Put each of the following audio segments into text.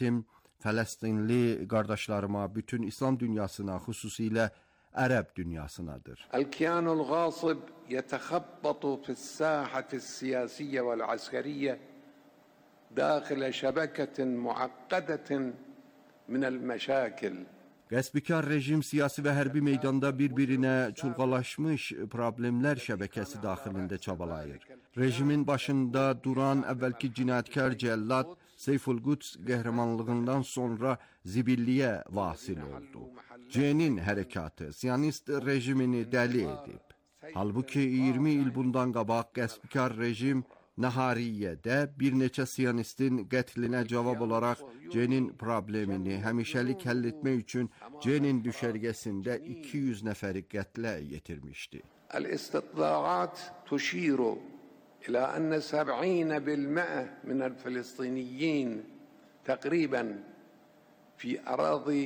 Fələstinli qardaşlarıma, bütün İslam dünyasına, xüsusilə Ərəb dünyasınadır. El-kiyanul ghasib yetexabbatu fi's-sahati siyasiyye vel-askeriyye daxil şebeketin muakkadetin minel meşakil. Qəsbikar rejim siyasi və hərbi meydanda bir-birinə çulğalaşmış problemlər şəbəkəsi daxilində çabalayır. Rejimin başında duran əvvəlki cinayətkar cəllad Seyful-Quds qəhrəmanlığından sonra zibilliyə vasil oldu. Cenin hərəkatı Siyonist rejimini dəli edib. Halbuki 20 il bundan qabaq qəsbikar rejim Nahariyyədə bir neçə siyonistin qətlinə cavab olaraq Cenin problemini həmişəlik həll etmək üçün Cenin düşərgəsində 200 nəfəri qətlə yetirmişdi. El-istitlaat tuşiru ilə ənə 70% minəl-Filistiniyyin təqribən fi ərazi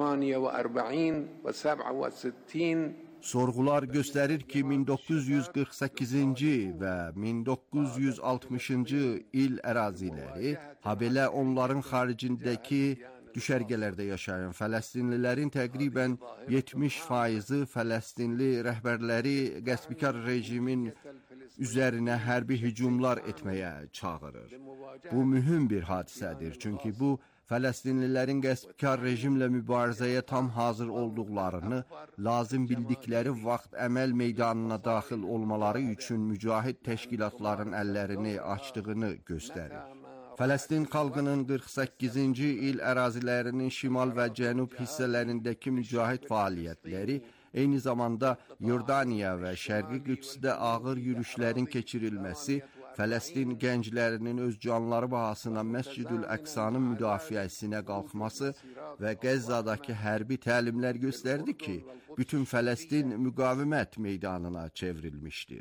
48 və 67. Sorğular göstərir ki, 1948-ci və 1960-cı il əraziləri, habelə onların xaricindəki düşərgələrdə yaşayan Fələstinlilərin təqribən 70%-i Fələstinli rəhbərləri qəsbikar rejimin üzərinə hərbi hücumlar etməyə çağırır. Bu mühüm bir hadisədir, çünki bu Fələstinlilərin qəsbikar rejimlə mübarizəyə tam hazır olduqlarını, lazım bildikləri vaxt əməl meydanına daxil olmaları üçün mücahid təşkilatların əllərini açdığını göstərir. Fələstin xalqının 48-ci il ərazilərinin şimal və cənub hissələrindəki mücahid fəaliyyətləri, eyni zamanda Yordaniya və Şərqi Qüdsdə ağır yürüşlərin keçirilməsi, Fələstin gənclərinin öz canları bahasına Məscid-ül-Əqsanın müdafiəsinə qalxması və Qəzzadakı hərbi təlimlər göstərdi ki, bütün Fələstin müqavimət meydanına çevrilmişdir.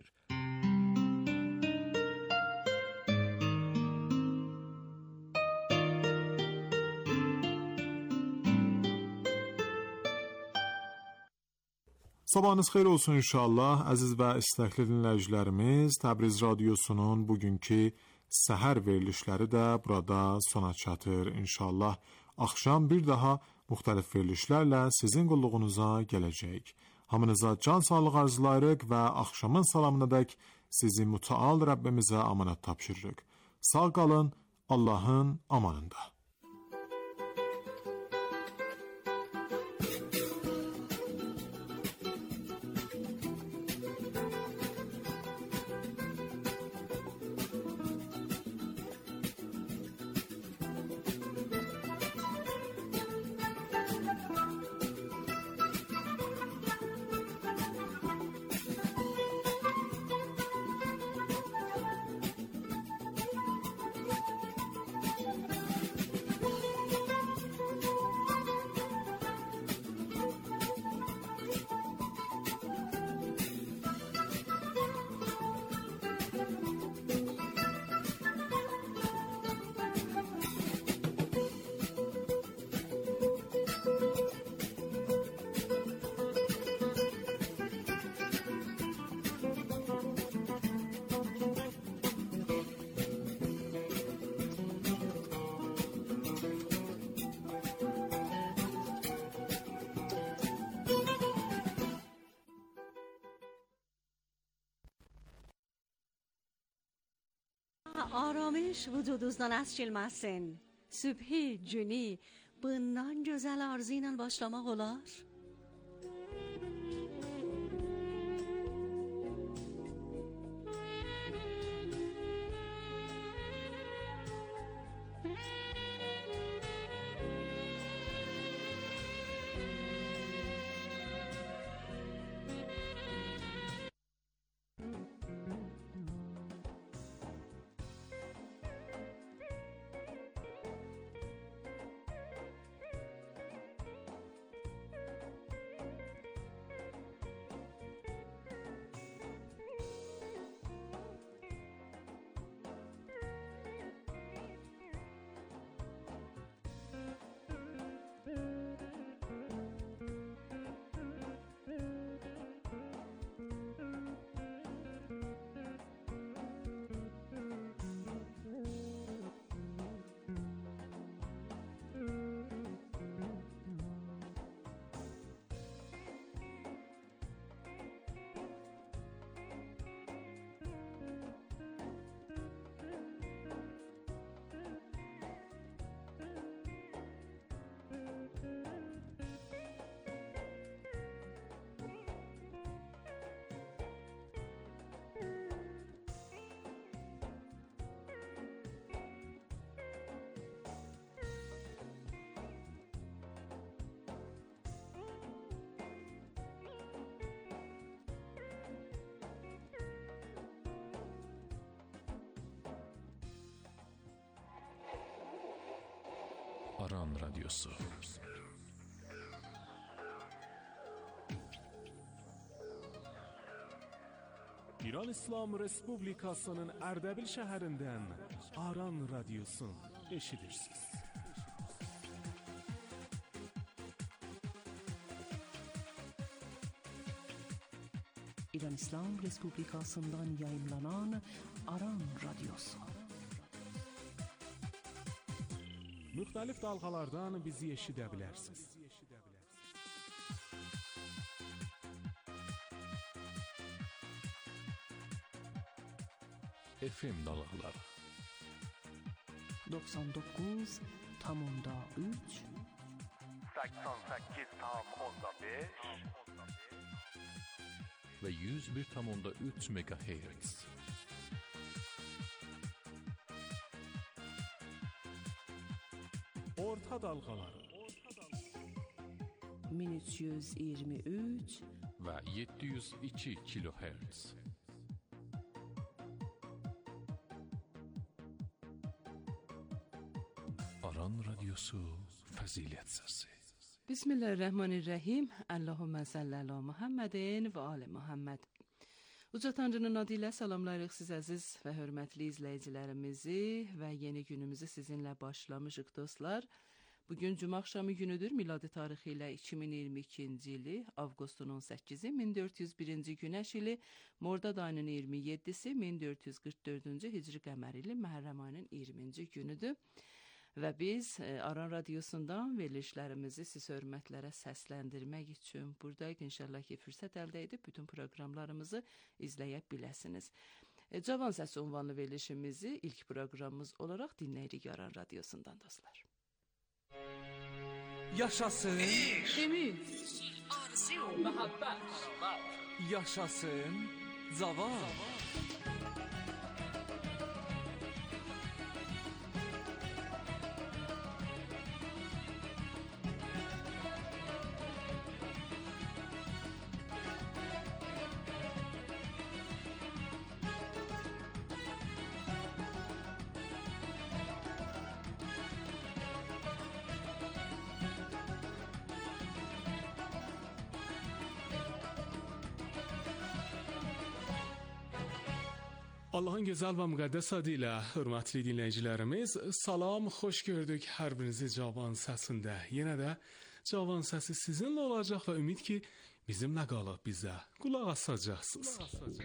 Sabahınız xeyir olsun inşallah. Əziz və istəkli dinləyicilərimiz, Təbriz Radiosunun bugünkü səhər verilişləri də burada sona çatır. İnşallah axşam bir daha müxtəlif verilişlərlə sizin qulluğunuza gələcək. Hamınıza can sağlığı arzulayırıq və axşamın salamınadək sizi mütəal Rəbbimizə amanət tapşırırıq. Sağ qalın, Allahın amanında. Aramış vücudunuzdan asçılmasın. Sübhi cüni bundan güzel arzuyla başlamak olar. Aran Radyosu. İran İslam Respublikasının Erdebil şəhərindən Aran Radyosu eşidirsiniz. İran İslam Respublikasından yayımlanan Aran Radyosu. Müxtəlif dalğalardan bizi eşidə bilərsiniz. FM dalgaları 99.3 88.5 ve 101.3 MHz. Orta dalğaları 1323 ve 702 kHz. Aran Radyosu Fazilet Sesi. Bismillahirrahmanirrahim. Allahümme salli ala Muhammedin və ali Muhammed. Uca Tanrının adı ilə salamlayırıq siz əziz və hörmətli izləyicilərimizi və yeni günümüzü sizinlə başlamışıq dostlar. Bugün cuma axşamı günüdür. Miladi tarixi ilə 2022-ci ili avqustun 18-i 1401-ci günəş ili, Mordad ayının 27-si 1444-cü hicri qəmər ili Məhərrəm ayının 20-ci günüdür. Və biz Aran Radyosundan verilişlərimizi siz hörmətlərə səsləndirmək üçün buradayıq. İnşallah ki, fürsət əldə edib bütün proqramlarımızı izləyə biləsiniz. Cavan Səsi ünvanlı verilişimizi ilk proqramımız olaraq dinləyirik Aran Radyosundan dostlar. Yaşasın Ümid, arzu, məhəbbət, yaşasın cavan. Allahın gözəl və müqəddəs adı ilə hörmətli dinləyicilərimiz, salam, xoş gördük hər birinizi Cavan Səsində. Yenə də Cavan Səsi sizinlə olacaq və ümid ki, bizimlə qalıb bizə qulaq asacaqsınız.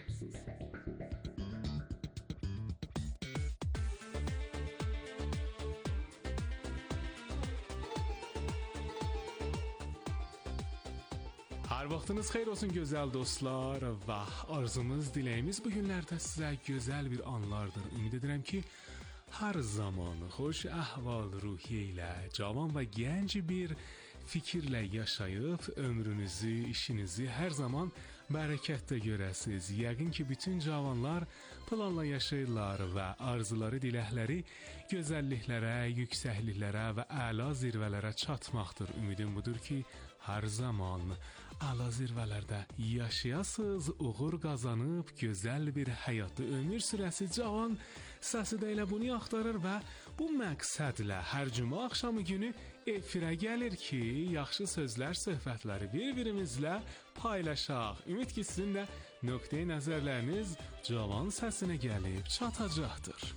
Hər vaxtınız xeyir olsun gözəl dostlar və arzumuz, diləyimiz bu günlərdə sizə gözəl bir anlardır. Ümid edirəm ki, hər zaman xoş əhval ruhiyyə ilə, cavan və gənc bir fikirlə yaşayıb ömrünüzü, işinizi hər zaman bərəkətdə görəsiniz. Yəqin ki, bütün cavanlar planla yaşayırlar və arzuları, diləkləri gözəlliklərə, yüksəkliklərə və əla zirvələrə çatmaqdır. Ümidim budur ki, hər zaman əla zirvələrdə yaşayasınız, uğur qazanıb, gözəl bir həyatda ömür sürəsi Cavan Səsi də elə bunu axtarır və bu məqsədlə hər cuma axşamı günü efirə gəlir ki, yaxşı sözlər, söhbətləri bir-birimizlə paylaşaq. Ümid ki, sizin də nöqteyi nəzərləriniz Cavan Səsinə gəlib çatacaqdır.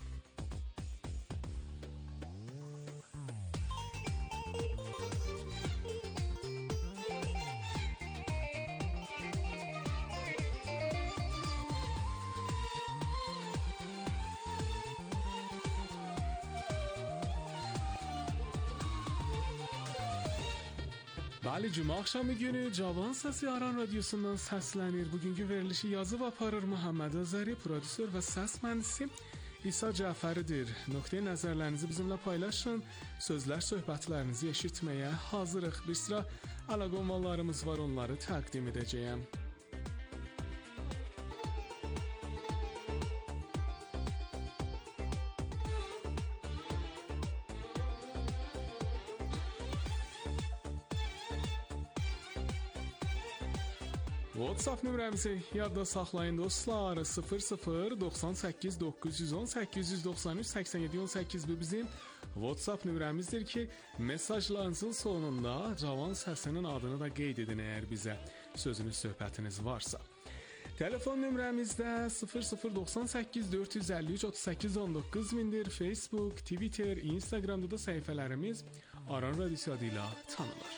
Bəli, cuma axşamı günü Cavan Səsi Aran Radyosundan səslənir. Bugünkü verilişi yazıb aparır Muhammed Azəri, prodüser və səs mühəndisi İsa Cəfəridir. Nöqteyi nəzərlərinizi bizimlə paylaşın. Sözlər, söhbətlərinizi eşitməyə hazırıq. Bir sıra əlaqəmanlarımız var, onları təqdim edəcəyəm. WhatsApp nömrəmizi yadda saxlayın dostlar. 00 98 910 893 87 18 bu bizim WhatsApp nömrəmizdir ki, mesajlarınızın sonunda Cavan Səsinin adını da qeyd edin əgər bizə sözünüz, söhbətiniz varsa. Telefon nömrəmizdə 0098 453 38 19 mindir. Facebook, Twitter, Instagramda da səhifələrimiz Aran Radiosu adı ilə tanınır.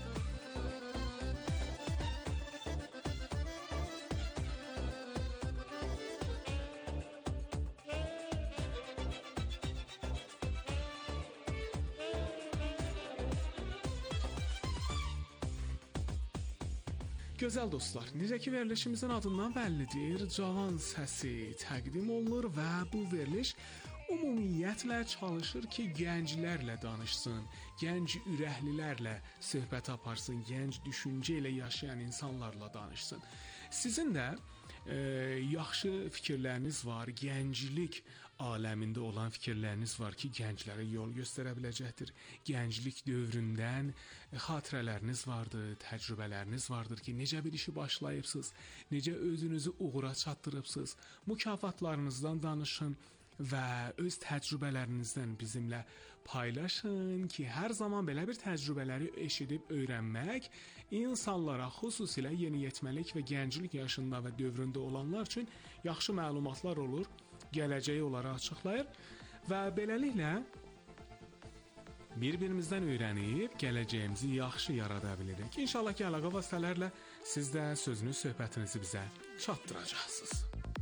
Gözəl dostlar, necə ki verilişimizin adından bəllidir, Cavan Səsi təqdim olunur və bu veriliş ümumiyyətlə çalışır ki, gənclərlə danışsın, gənc ürəklilərlə söhbət aparsın, gənc düşüncə ilə yaşayan insanlarla danışsın. Sizin də yaxşı fikirləriniz var, gənclik aləmində olan fikirləriniz var ki, gənclərə yol göstərə biləcəkdir. Gənclik dövründən xatirələriniz vardır, təcrübələriniz vardır ki, necə bir işi başlayıbsınız, necə özünüzü uğura çatdırıbsınız. Mükafatlarınızdan danışın və öz təcrübələrinizdən bizimlə paylaşın ki, hər zaman belə bir təcrübələri eşidib öyrənmək insanlara, xüsusilə yeniyetməlik və gənclik yaşında və dövründə olanlar üçün yaxşı məlumatlar olur, gələcəyi onlara açıqlayır və beləliklə bir-birimizdən öyrənib gələcəyimizi yaxşı yarada bilirik. İnşallah ki, əlaqə vasitələrlə siz də sözünüz, söhbətinizi bizə çatdıracaqsınız.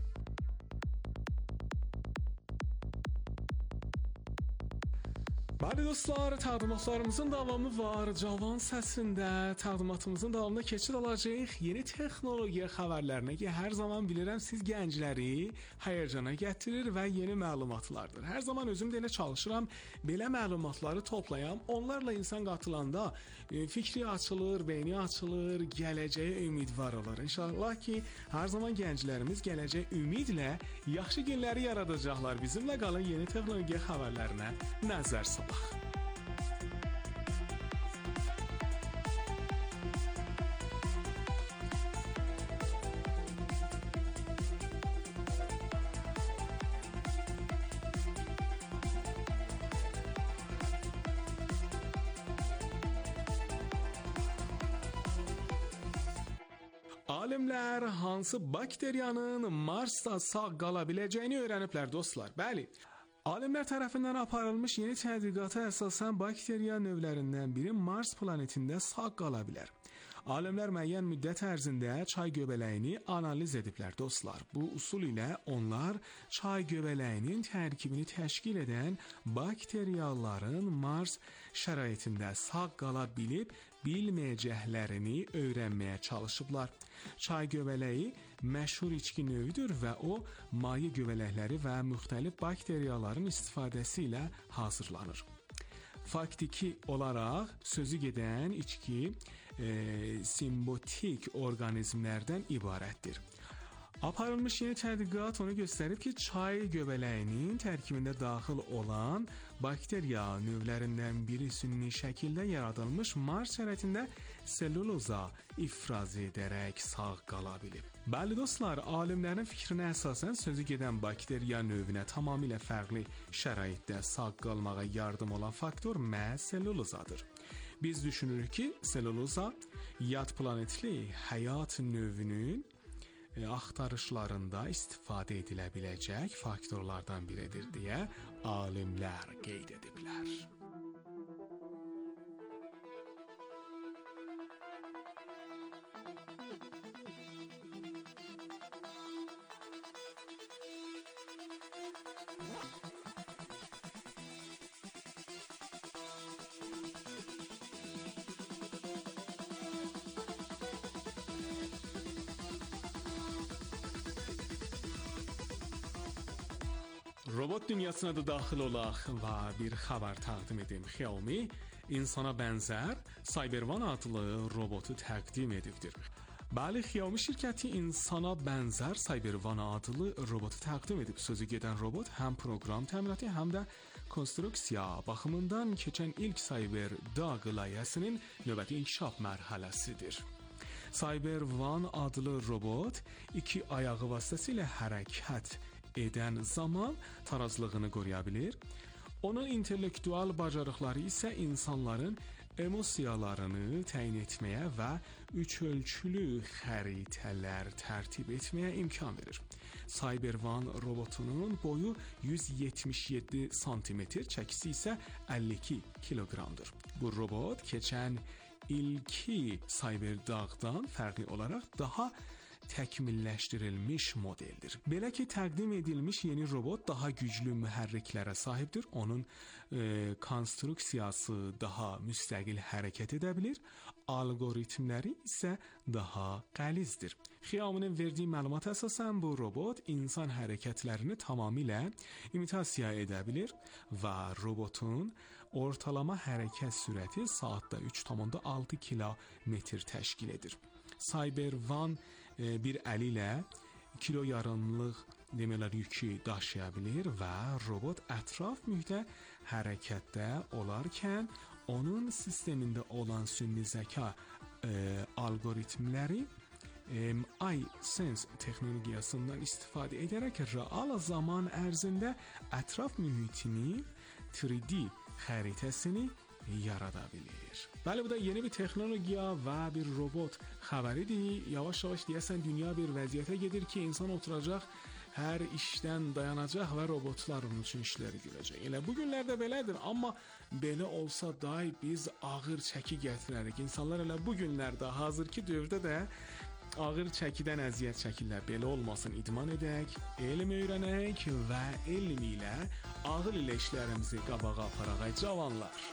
Bəli dostlar, təqdimatlarımızın davamı var. Cavan Səsində təqdimatımızın davamında keçid alacağıq yeni texnologiya xəbərlərinə ki, hər zaman bilirəm siz gəncləri həyəcana gətirir və yeni məlumatlardır. Hər zaman özüm də elə çalışıram, belə məlumatları toplayam. Onlarla insan qatılanda fikri açılır, beyni açılır, gələcəyə ümidvar olur. İnşallah ki, hər zaman gənclərimiz gələcək ümidlə yaxşı günləri yaradacaqlar. Bizimlə qalın, yeni texnologiya xəbərlərinə nəzər salaq. Alimlər hansı bakteriyanın Marsda sağ qala biləcəyini öyrəniblər dostlar. Bəli, alimlər tərəfindən aparılmış yeni tədqiqata əsasən bakteriya növlərindən biri Mars planetində sağ qala bilər. Alimlər müəyyən müddət ərzində çay göbələyini analiz ediblər dostlar. Bu usul ilə onlar çay göbələyinin tərkibini təşkil edən bakteriyaların Mars şəraitində sağ qala bilib bilməyəcəklərini öyrənməyə çalışıblar. Çay göbələyi məşhur içki növüdür və o maye göbələkləri və müxtəlif bakteriyaların istifadəsi ilə hazırlanır. Faktiki olaraq sözü gedən içki simbotik orqanizmlərdən ibarətdir. Aparılmış yeni tədqiqat onu göstərib ki, çay göbələyinin tərkibində daxil olan bakteriya növlərindən biri sünni şəkildə yaradılmış Mars şəraitində selluloza ifraz edərək sağ qala bilib. Bəli dostlar, alimlərin fikrinə əsasən sözü gedən bakteriya növünə tamamilə fərqli şəraitdə sağ qalmağa yardım olan faktor məhz sellulozadır. Biz düşünürük ki, selluloza yad planetli həyat növünün axtarışlarında istifadə edilə biləcək faktorlardan biridir deyə alimlər qeyd ediblər. Robot dünyasına da daxil olaq və bir xəbər təqdim edim. Xiaomi insana bənzər Cyber-One adlı robotu təqdim edibdir. Bəli, Xiaomi şirkəti insana bənzər Cyber-One adlı robotu təqdim edib. Sözü gedən robot həm proqram təminatı, həm də konstruksiya baxımından keçən ilk Cyber-Dog layihəsinin növbəti inkişaf mərhələsidir. Cyber-One adlı robot iki ayağı vasitəsilə hərəkət edən zaman tarazlığını qoruya bilir. Onun intellektual bacarıqları isə insanların emosiyalarını təyin etməyə və üçölçülü xəritələr tərtib etməyə imkan verir. Cyber-Van robotunun boyu 177 sm, çəkisi isə 52 kiloqramdır. Bu robot keçən ilki Cyberdağdan fərqli olaraq daha təkmilləşdirilmiş modeldir. Belə ki, təqdim edilmiş yeni robot daha güclü mühərriklərə sahibdir. Onun konstruksiyası daha müstəqil hərəkət edə bilir. Alqoritmləri isə daha qəlizdir. Xiaomi'nin verdiyi məlumata əsasən bu robot insan hərəkətlərini tamamilə imitasiya edə bilir və robotun ortalama hərəkət sürəti saatda 3,6 kilometr təşkil edir. Cyber-Van bir əli ilə kilo yarımlıq demələr yükü daşıya bilir və robot ətraf mühitə hərəkətdə olarkən onun sistemində olan süni zəka alqoritmləri iSense texnologiyasından istifadə edərək real zaman ərzində ətraf mühitinin 3D xəritəsini yarada bilir. Bəli, bu da yeni bir texnologiya və bir robot xəbəridir. Yavaş-yavaş deyəsən dünya bir vəziyyətə gedir ki, insan oturacaq, hər işdən dayanacaq və robotlar onun üçün işləri görəcək. Elə bu günlərdə belədir, amma belə olsa dahi biz ağır çəki gətirərik. İnsanlar elə bu günlərdə, hazırki dövrdə də ağır çəkidən əziyyət çəkirlər. Belə olmasın, idman edək, elm öyrənək və elm ilə, ağıl ilə işlərimizi qabağa aparaq, cavanlar.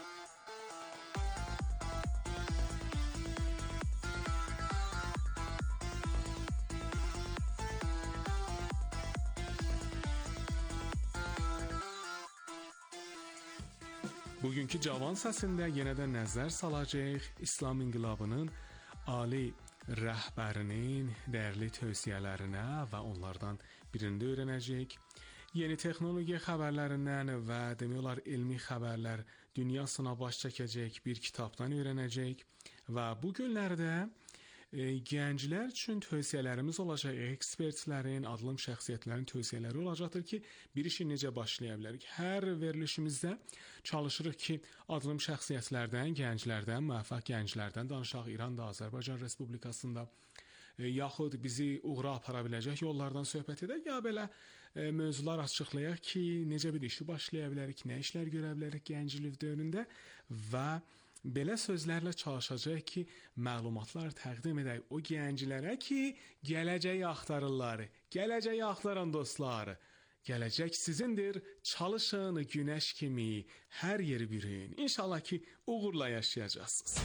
Bugünkü Cavan səsində yenə də nəzər salacaq İslam inqilabının ali rəhbərinin dəyərli tövsiyələrinə və onlardan birində öyrənəcək. Yeni texnologiya xəbərlərindən və demək olar elmi xəbərlər dünyasına baş çəkəcək bir kitabdan öyrənəcək və bu günlərdə gənclər üçün tövsiyələrimiz olacaq, ekspertlərin, adlım şəxsiyyətlərin tövsiyələri olacaqdır ki, bir işi necə başlaya bilərik. Hər verilişimizdə çalışırıq ki, adlım şəxsiyyətlərdən, gənclərdən, müvəffəq gənclərdən danışaq. İranda, Azərbaycan Respublikasında yaxud bizi uğura apara biləcək yollardan söhbət edək, ya belə mövzular açıqlayaq ki, necə bir işi başlaya bilərik, nə işlər görə bilərik gənclik dövründə və belə sözlərlə çalışacaq ki, məlumatlar təqdim edək o gənclərə ki, gələcəyi axtarırlar. Gələcəyi axtaran dostlar. Gələcək sizindir. Çalışın günəş kimi hər yeri bürüyün. İnşallah ki, uğurla yaşayacaqsınız.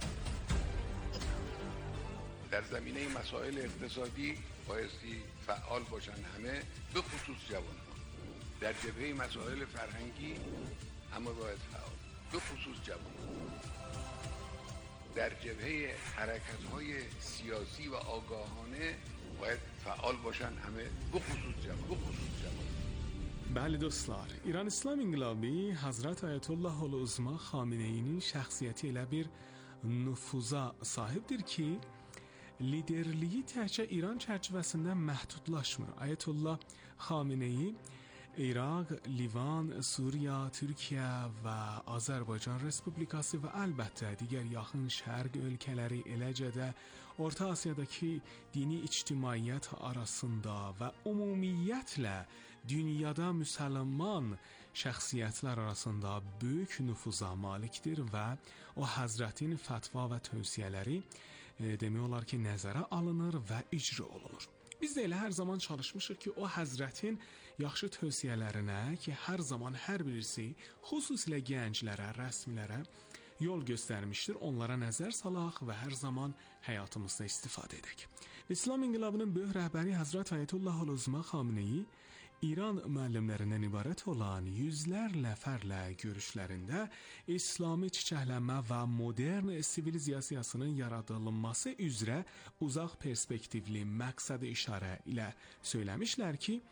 در زمینه مسائل اقتصادی بایستی فعال باشن همه به خصوص جوانان. در جبهه مسائل فرهنگی همه باید فعال به خصوص جوانان. در جبهه حرکت‌های سیاسی و آگاهانه باید فعال باشن همه به خصوص جوانان. Bəli dostlar, İran İslam İnqilabı Hazret Ayetullah Ul-Uzma Xameneinin şəxsiyyəti ilə bir nüfuza sahibdir ki, liderliyi təkcə İran çərçivəsində məhdudlaşmır. Ayetullah Xameneyi İraq, Livan, Suriya, Türkiyə və Azərbaycan Respublikası və əlbəttə digər yaxın şərq ölkələri, eləcə də Orta Asiyadakı dini ictimaiyyət arasında və ümumiyyətlə dünyada müsəlman şəxsiyyətlər arasında böyük nüfuza malikdir və o Həzrətin fətva və tövsiyələri demək olar ki, nəzərə alınır və icra olunur. Biz də elə hər zaman çalışmışıq ki, o Həzrətin yaxşı tövsiyələrinə ki, hər zaman hər birisi xüsusilə gənclərə, rəsmilərə yol göstərmişdir, onlara nəzər salaq və hər zaman həyatımızda istifadə edək. İslam İnqilabının böyük rəhbəri Həzrət Ayetullah Ul-Uzma Xameneyi İran müəllimlərindən ibarət olan yüzlərlə fərlə görüşlərində İslami çiçəklənmə və modern sivilizasiyasının yaradılması üzrə uzaq perspektivli məqsədi işarə ilə söyləmişlər ki,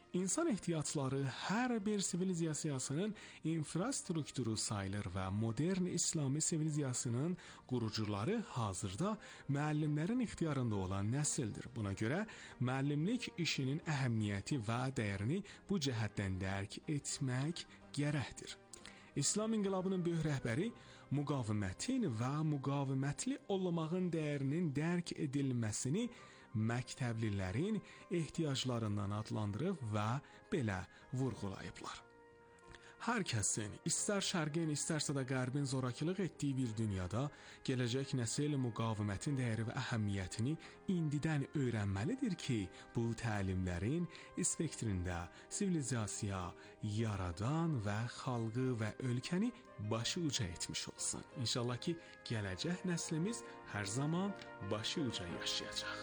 İnsan ehtiyacları hər bir sivilizasiyasının infrastrukturu sayılır və modern İslami sivilizasiyasının qurucuları hazırda müəllimlərin ixtiyarında olan nəsildir. Buna görə müəllimlik işinin əhəmiyyəti və dəyərini bu cəhətdən dərk etmək gərəkdir. İslam inqilabının böyük rəhbəri müqavimətin və müqavimətli olmağın dəyərinin dərk edilməsini məktəblilərin ehtiyaclarından adlandırıb və belə vurğulayıblar. Hər kəsin, istər şərqin, istərsə də qərbin zorakılıq etdiyi bir dünyada gələcək nəsil müqavimətin dəyəri və əhəmiyyətini indidən öyrənməlidir ki, bu təlimlərin spektrində sivilizasiya yaradan və xalqı və ölkəni başı uca etmiş olsun. İnşallah ki, gələcək nəslimiz hər zaman başı uca yaşayacaq.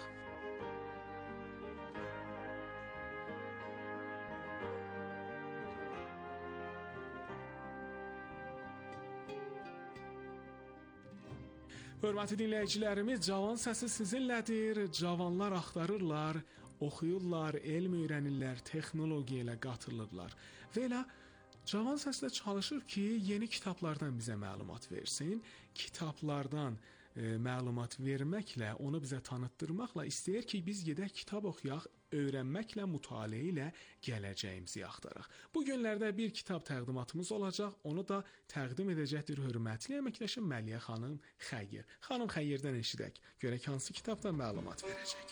Hörmətli dinləyicilərimiz, Cavan səsi sizinlədir. Cavanlar axtarırlar, oxuyurlar, elm öyrənirlər, texnologiya ilə qatılırlar. Və elə Cavan səslə çalışır ki, yeni kitablardan bizə məlumat versin. Kitablardan məlumat verməklə, onu bizə tanıtdırmaqla istəyir ki, biz gedək kitab oxuyaq, öyrənməklə, mütaliə ilə gələcəyimizi axtaraq. Bu günlərdə bir kitab təqdimatımız olacaq, onu da təqdim edəcəkdir hörmətli əməkdaşım Məliyə xanım Xəyyir. Xanım Xəyyirdən eşidək, görək hansı kitabdan məlumat verəcək.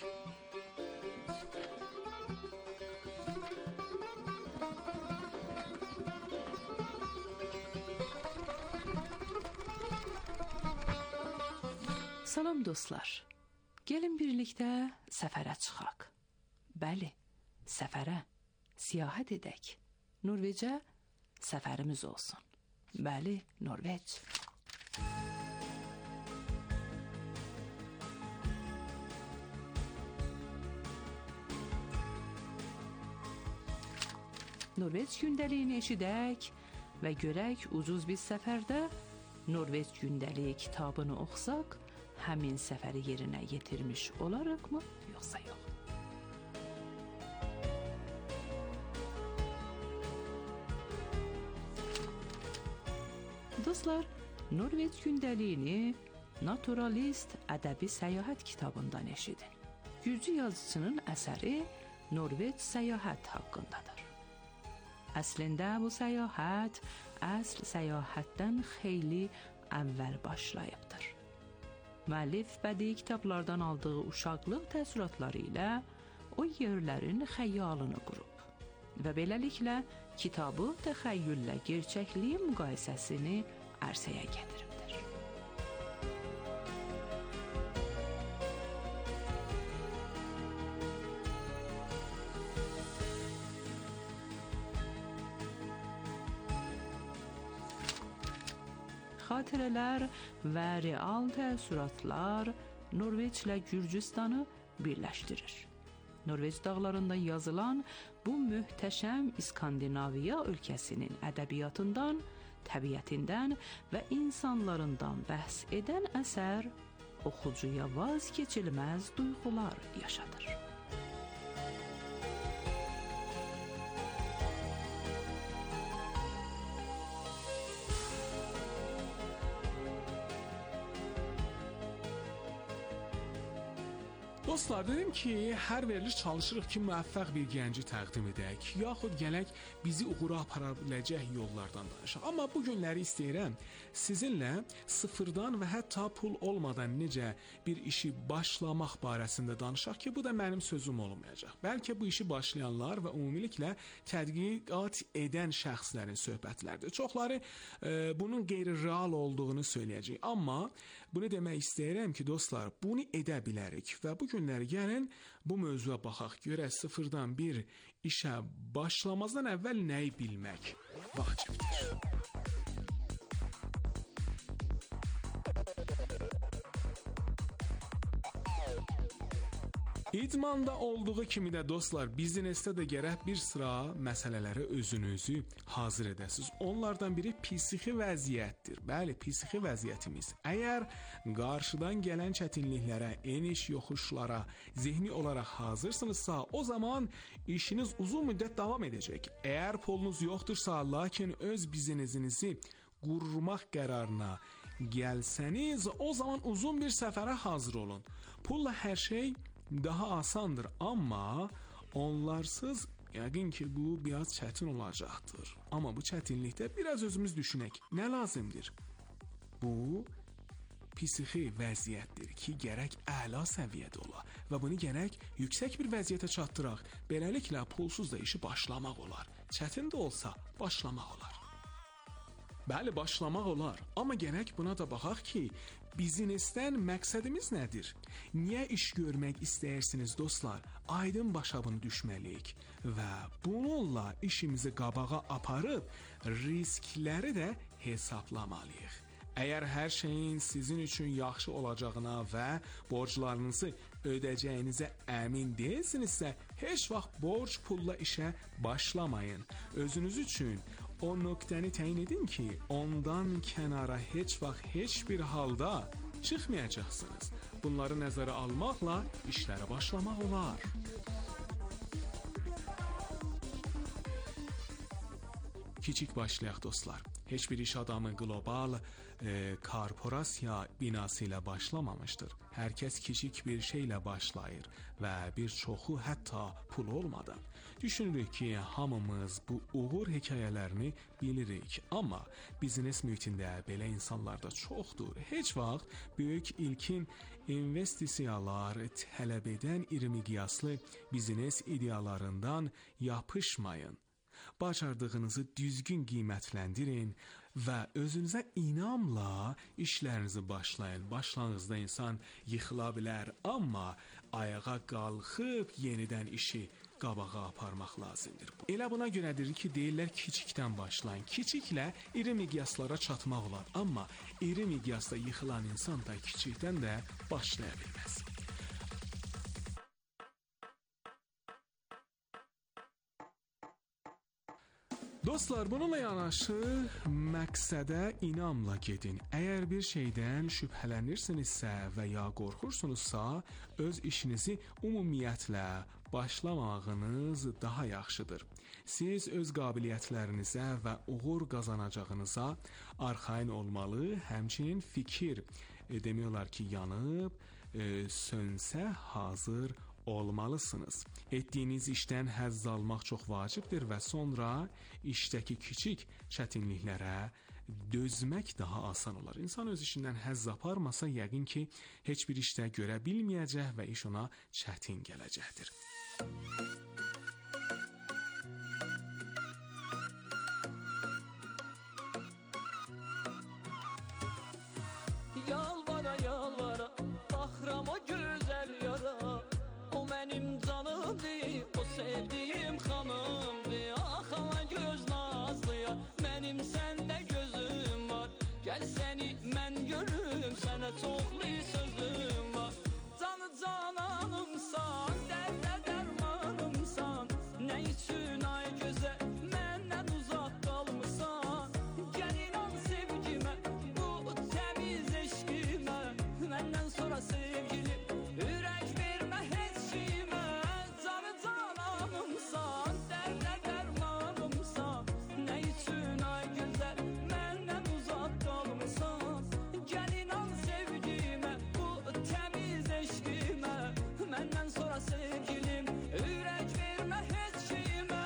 Salam dostlar, gəlin birlikdə səfərə çıxaq. Bəli, səfərə, siyahət edək. Norveçə səfərimiz olsun. Bəli, Norveç. Norveç gündəliyini eşidək və görək ucuz bir səfərdə Norveç gündəliyi kitabını oxusaq, həmin səfəri yerinə yetirmiş olarıqmı, yoxsa yox? Dostlar, Norveç gündəliyini Naturalist ədəbi səyahət kitabından eşidin. Gürcü yazıcının əsəri Norveç səyahət haqqındadır. Əslində bu səyahət əsl səyahətdən xeyli əvvəl başlayıbdır. Müəllif bədii kitablardan aldığı uşaqlıq təəssüratları ilə o yerlərin xəyalını qurub və beləliklə kitabı təxəyyüllə gerçəkliyin müqayisəsini ərsəyə gətiribdir. Xatirələr və real təəssüratlar Norveçlə Gürcüstanı birləşdirir. Norveç dağlarında yazılan bu möhtəşəm İskandinaviya ölkəsinin ədəbiyyatından, təbiətindən və insanlarından bəhs edən əsər oxucuya vazkeçilməz duyğular yaşadır. Dostlar, dedim ki, hər veriliş çalışırıq ki, müvəffəq bir gənci təqdim edək, yaxud gələk bizi uğura apara biləcək yollardan danışaq. Amma bu günləri istəyirəm sizinlə sıfırdan və hətta pul olmadan necə bir işi başlamaq barəsində danışaq ki, bu da mənim sözüm olmayacaq. Bəlkə bu işi başlayanlar və ümumiliklə tədqiqat edən şəxslərin söhbətləridir. Çoxları bunun qeyri-real olduğunu söyləyəcək. Amma bunu demək istəyirəm ki, dostlar, bunu edə bilərik və bu günləri gəlin bu mövzuya baxaq. Görək sıfırdan bir işə başlamazdan əvvəl nəyi bilmək vacibdir. İdmanda olduğu kimi də dostlar, biznesdə də gərək bir sıra məsələlərə özünüzü hazır edəsiniz. Onlardan biri psixi vəziyyətdir. Bəli, psixi vəziyyətimiz. Əgər qarşıdan gələn çətinliklərə, eniş yoxuşlara zehni olaraq hazırsınızsa, o zaman işiniz uzun müddət davam edəcək. Əgər pulunuz yoxdursa, lakin öz biznesinizi qurmaq qərarına gəlsəniz, o zaman uzun bir səfərə hazır olun. Pulla hər şey daha asandır, amma onlarsız yəqin ki bu biraz çətin olacaqdır. Amma bu çətinlikdə biraz özümüz düşünək. Nə lazımdır? Bu psixi vəziyyətdir ki, gərək əla səviyyədə ola və bunu gərək yüksək bir vəziyyətə çatdıraq. Beləliklə pulsuz da işi başlamaq olar. Çətin də olsa başlamaq olar. Bəli, başlamaq olar, amma gərək buna da baxaq ki, biznesdən məqsədimiz nədir? Niyə iş görmək istəyirsiniz dostlar? Aydın başa bunu düşməliyik və bununla işimizi qabağa aparıb riskləri də hesablamalıyıq. Əgər hər şeyin sizin üçün yaxşı olacağına və borclarınızı ödəyəcəyinizə əmin deyilsinizsə, heç vaxt borc pulla işə başlamayın. Özünüz üçün o nöqtəni təyin edin ki, ondan kənara heç vaxt heç bir halda çıxmayacaqsınız. Bunları nəzərə almaqla işlərə başlamaq olar. Kiçik başlayaq dostlar. Heç bir iş adamı qlobal korporasiya binası ilə başlamamışdır. Hər kəs kiçik bir şeylə başlayır və bir çoxu hətta pul olmadan. Düşünürük ki, hamımız bu uğur hekayələrini bilirik, amma biznes mühitində belə insanlar da çoxdur. Heç vaxt böyük ilkin investisiyalar tələb edən iri miqyaslı biznes ideyalarından yapışmayın. Bacardığınızı düzgün qiymətləndirin və özünüzə inamla işlərinizi başlayın. Başlanğıcda insan yıxıla bilər, amma ayağa qalxıb yenidən işi qabağa aparmaq lazımdır. Elə buna görədir ki, deyirlər kiçikdən başlayın. Kiçiklə iri miqyaslara çatmaq olar, amma iri miqyasda yıxılan insan da kiçikdən də başlaya bilməz. Dostlar, bununla yanaşı məqsədə inamla gedin. Əgər bir şeydən şübhələnirsinizsə və ya qorxursunuzsa, öz işinizi ümumiyyətlə başlamağınız daha yaxşıdır. Siz öz qabiliyyətlərinizə və uğur qazanacağınıza arxayın olmalı, həmçinin fikir demək olar ki, yanıb, sönsə hazır olmalısınız. Etdiyiniz işdən həzz almaq çox vacibdir və sonra işdəki kiçik çətinliklərə dözmək daha asan olar. İnsan öz işindən həzz aparmasa, yəqin ki, heç bir işdə görə bilməyəcək və iş ona çətin gələcəkdir. Yalvara yalvara, baxıram o gözəl yara, o mənim canımdır, o sevdiyim xanımdır. Axana göz nazlıya, mənim səndə gözüm var. Gəl səni mən görüm, sənə çoxlu sözüm var. Canı cananımsan, dərdə dərmanımsan, nə üçün ay gözəl məndən uzaq qalmısan? Gəl inan sevgimə, bu təmiz eşqimə, məndən sonra sevgilim, ürək vermə heç kimə. Canı cananımsan, dərdə dərmanımsan, nə üçün ay gözəl məndən uzaq qalmısan? Gəl inan sevgimə, bu təmiz eşqimə, məndən sonra sevgilim, ürək vermə heç kimə.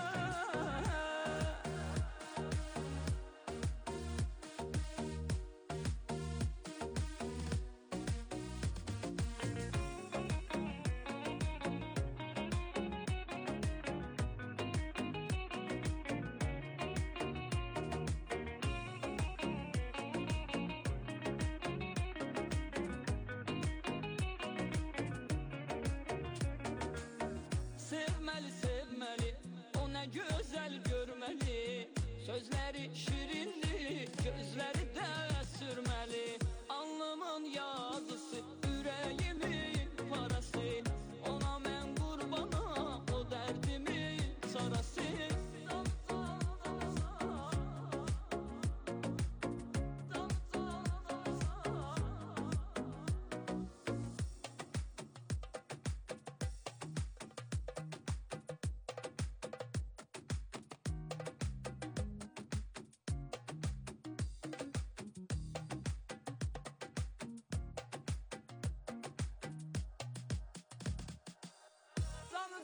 Sevməli, sevməli, o nə gözəl görməli. Sözləri şirindir, gözləri də sürməli. Alnımın yazısı, ürəyimin parası, ona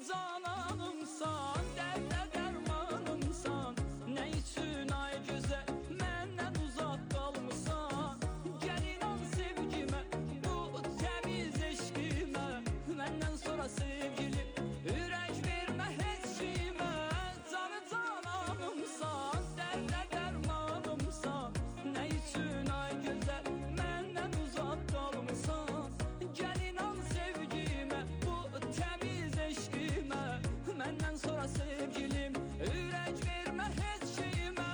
cananımsan, dərdə dərmanımsan. Nə üçün ay gözəl məndən uzaq qalmısan? Gəl inan sevgimə, bu təmiz eşqimə. Məndən sonra sevgilim, ürək vermə heç kimə. Canı cananımsan, dərdə dərmanımsan. Nə üçün ay gözəl məndən uzaq qalmısan? Gəl inan sevgimə, bu təmiz eşqimə. Məndən sonra sevgilim, ürək vermə heç kimə.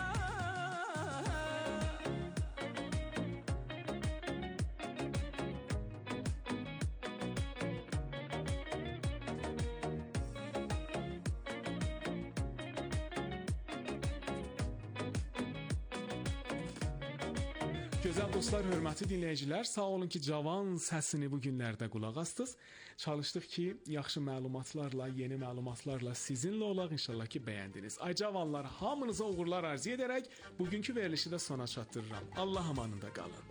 Gözəl dostlar, hörmətli dinləyicilər, sağ olun ki, cavan səsini bu günlərdə qulaq astınız. Çalışdıq ki, yaxşı məlumatlarla, yeni məlumatlarla sizinlə olaq. İnşallah ki, bəyəndiniz. Ay cavanlar, hamınıza uğurlar arzu edərək bugünkü verilişi də sona çatdırıram. Allah amanında qalın.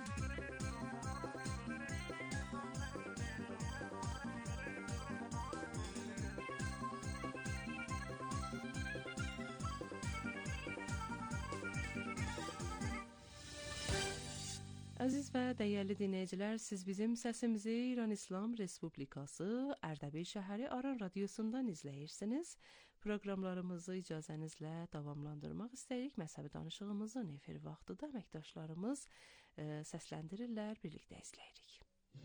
Əziz və dəyərli dinləyicilər, siz bizim səsimizi İran İslam Respublikası Ərdəbil şəhəri Aran radiosundan izləyirsiniz. Proqramlarımızı icazənizlə davamlandırmaq istəyirik. Məzhəbi danışığımızın efir vaxtıda əməkdaşlarımız səsləndirirlər, birlikdə izləyirik.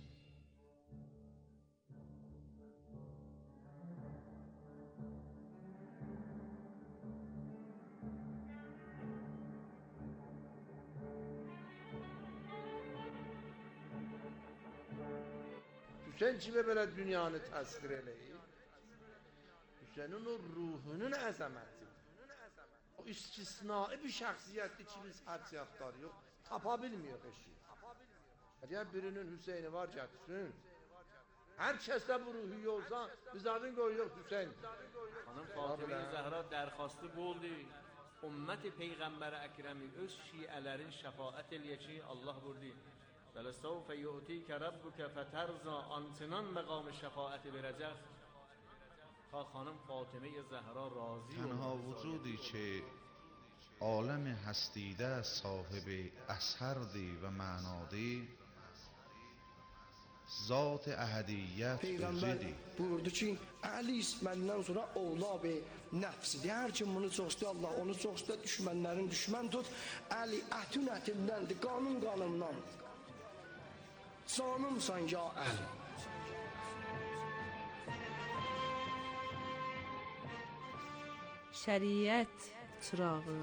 Hüseyin kimi belə dünyanı təsvir eləyir? Hüseynin o ruhunun əzəmətidir. O istisnai bir şəxsiyyətdir ki, biz hədsiyatları yox, tapa bilmiyor eşi. Əgər birinin Hüseyni var gətirsin, hər kəsdə bu ruhu yolsa, biz adın qoyuyor Hüseyin. Xanım Fatimə Zəhra dərxastı bu oldu. Ümmət Peyğəmbər Əkrəmi öz şiələrin şəfaət eləyək ki, Allah burdi. وَلَسَوْفَ يُؤْتِيكَ رَبُّكَ فَتَرْضَى آنچنان مقام شفاعت verəcək. خانم فاطمه زهرا راضی تنها وجودی که عالم هستیده صاحب اثردی و معنادی ذات احدیت Peyğəmbər buyurdu ki, Əli məndən sonra ovlab-ı nəfsidir. Hər kim bunu çox istəyir, Allah onu çox istəyir, düşmənlərin düşmən tut. Əli ətün ətimdəndir, qanun qanımdandır. Canımsan ya Əli. Şəriət çırağı.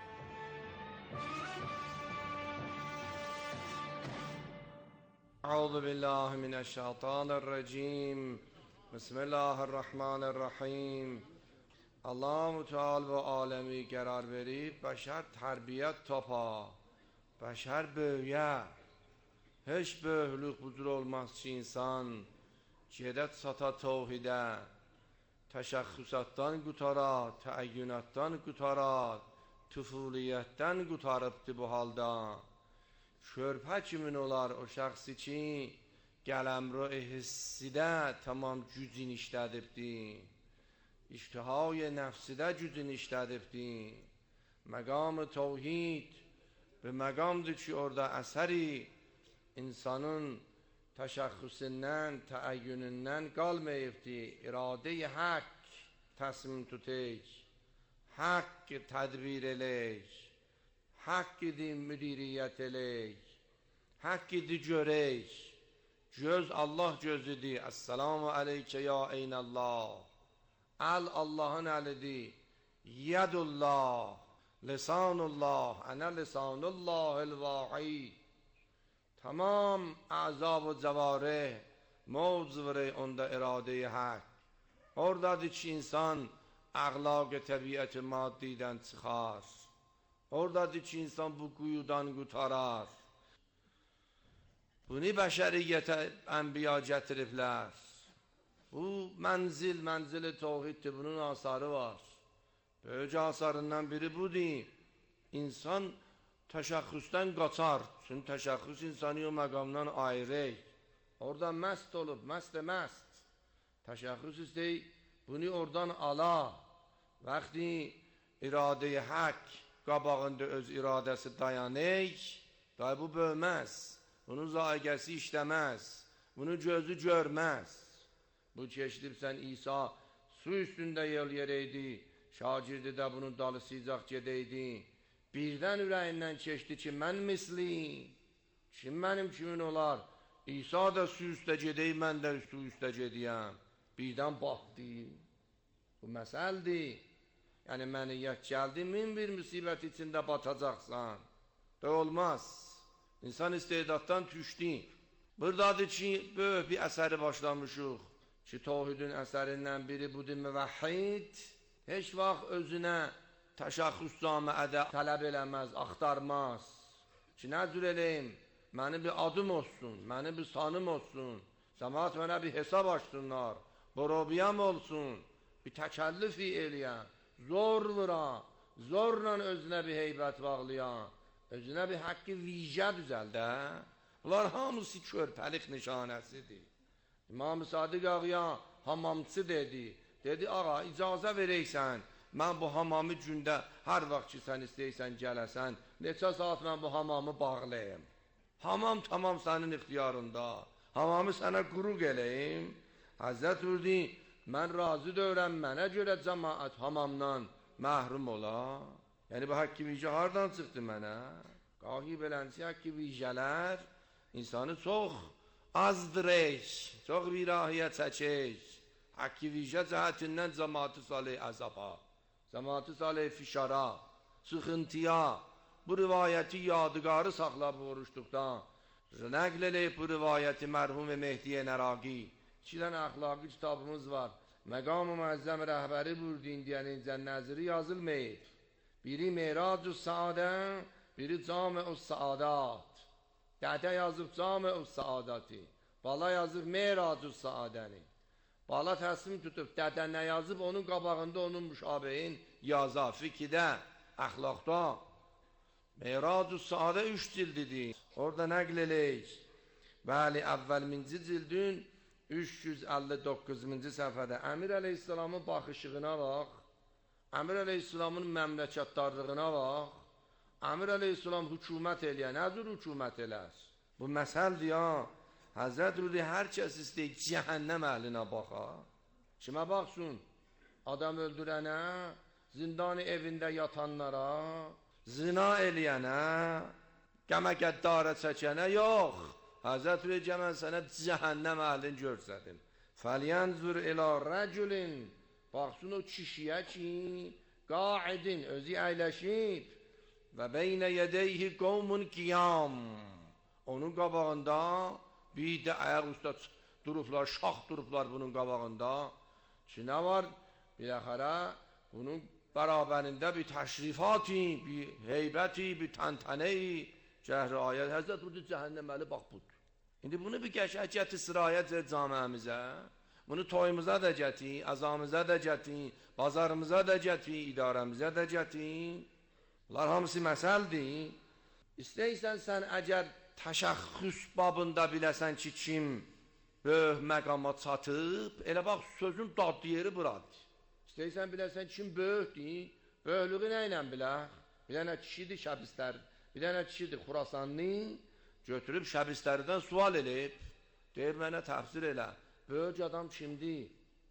Euzu billahi mineşşeytanirracim. Bismillahirrahmanirrahim. Allah-u Teala ve alemi qərar verib, bəşər tərbiyyət tapa, bəşər böyüyə. Heç böyüklük budur olmaz ki, insan gedət sata tevhidə, təşəxxüsatdan qutara, təəyyünatdan qutara, tüfuliyyətdən qutarıbdı bu halda. Körpə kimin olar o şəxsi ki, qələmro hissidə tamam gücün işlədibdi, iştihai nəfsidə gücün işlədibdi. Məqam-ı tevhid bir məqamdır ki, orada əsəri insanın təşəxxüsündən, təəyyünündən qalmayıbdi. İradə-i haqq təsmin tutək, haqq tədbir elək, haqq idi müdiriyyət elək, haqq idi görək. Göz Allah gözüdür. Əssalamu aleykə ya eynəllah. Əl Allahın əlidir. Yədullah, lisanullah, ənə lisanullahil vahid. Tamam əzab و cəvarih موضوع onda irade-i hak. Oradadır ki, insan əxlaq təbiət maddidən çıxar. Oradadır ki, insan bu quyudan qutarar. Bunu bəşəriyyətə ənbiya gətiriblər. Bu mənzil tevhiddir, bunun asarı var. Böyük asarından biri budur. İnsan təşəxxüsdən qaçar. Çünki təşəxxüs insanı o məqamdan ayırır. Orada məst olub, məst. Təşəxxüs istəyir, bunu oradan ala. Vaqti iradə-i haqq qabağında öz iradəsi dayanır, da bu bölməz. Bunun zaiqəsi işləməz. Bunu gözü görməz. Bu keçdibsən İsa su üstündə yol yerəydi. Şagirdi də bunun dalı sicaq gedəydi. Birdən ürəyindən keçdi ki, mən misli. Kim mənim kimin olar? İsa da su üstə gedəyim, mən də su üstə gedəyəm. Birdən baxdı. Bu məsəldir. Yəni məniyyət gəldi, min bir müsibət içində batacaqsan. Da olmaz. İnsan istedaddan düşdü. Buradadır ki, böyük bir əsəri başlamışıq. Ki, Tohidin əsərindən biri budur müvəhhid. Heç vaxt özünə təşəxxüs camiədə tələb eləməz, axtarmaz. Ki, nə cür eləyim? Məni bir adım olsun, məni bir sanım olsun. Cəmaat mənə bir hesab açsınlar. Borobiyam olsun. Bir təkəllifi eləyən. Zor vura, zorla özünə bir heybət bağlayan, özünə bir haqqı vicə düzəldə. Bunlar hamısı körpəlik nişanəsidir. İmam-ı Sadiq ağaya hamamçı dedi. Dedi, ağa, icazə verəysən, mən bu hamamı gündə hər vaxt ki, sən istəysən gələsən, neçə saat mən bu hamamı bağlayayım. Hamam tamam sənin ixtiyarında. Hamamı sənə quruq eləyim. Həzrət buyurdu, mən razı deyirəm, mənə görə cəmaət hamamdan məhrum ola. Yəni bu haqqı vicə hardan çıxdı mənə? Qahi belənsi haqqı vicələr insanı çox azdırır, çox virahiyyət çəkir. Haqqı vicə cəhətindən cəmaatı salih əzaba, cəmaatı salih fişara, sıxıntıya. Bu rivayəti yadigarı saxlab oruçluqdan. Nəql eləyib bu rivayəti mərhum və Mehdiyə Nəraqi. 2 dənə əxlaqi kitabımız var. Məqam-ı Müəzzəm rəhbəri buyurdu, indiyənincə nəziri yazılmayıb. Biri Merac-ı Saadə, biri Cami-ı Saadat. Dədə yazıb Cami-ı Saadati, bala yazıb Merac-ı Saadəni. Bala təslim tutub, dədə nə yazıb, onun qabağında onun müşabehin yaza, fikidə, əxlaqda. Merac-ı Saadə 3 cildidir. Orada nəql eləyik. Bəli, əvvəlminci cildin 359-cu səhifədə Əmir əleyhissalamın baxışığına bax, Əmir əleyhissalamın məmləkətdarlığına bax, Əmir əleyhissalam hükümət eləyər, nə cür hükümət elər? Bu məsəldir ya, Həzrət Rüdi hər kəs istəyir cəhənnəm əhlinə baxa. Kimə baxsın? Adam öldürənə, zindan evində yatanlara, zina eləyənə, qəmə qəddarə çəkənə, yox. Həzrət Rücə mən sənə cəhənnəm əhlini görsədim. Fəliyənzur ilə rəculin, baxsın o kişiyə ki, qaidin, özü əyləşib və beynə yədəyhi qovmun qiyam. Onun qabağında bir də ayaq üstə durublar, şax durublar bunun qabağında. Ki, nə var? Biləxərə bunun bərabərində bir təşrifati, bir heybəti, bir təntənəyi, cəhri ayət. Həzrət Rücə cəhənnəməli bax budur. İndi bunu bir qəşək gətir, sirayət ver camiəmizə. Bunu toyumuza da gətir, azamıza da gətir, bazarımıza da gətir, idarəmizə də gətir. Bunlar hamısı məsəldir. İstəyirsən sən əgər təşəxxüs babında biləsən ki, kim böyük məqama çatıb, elə bax sözün dadlı yeri buradır. İstəyirsən biləsən kim böyükdür, böyüklüğü nə ilə biləx? Bir dənə kişidir şəbistər, bir dənə kişidir Xurasanlı, götürüb şəbistərdən sual eləyib, deyir mənə təfsir elə, böyük adam kimdir?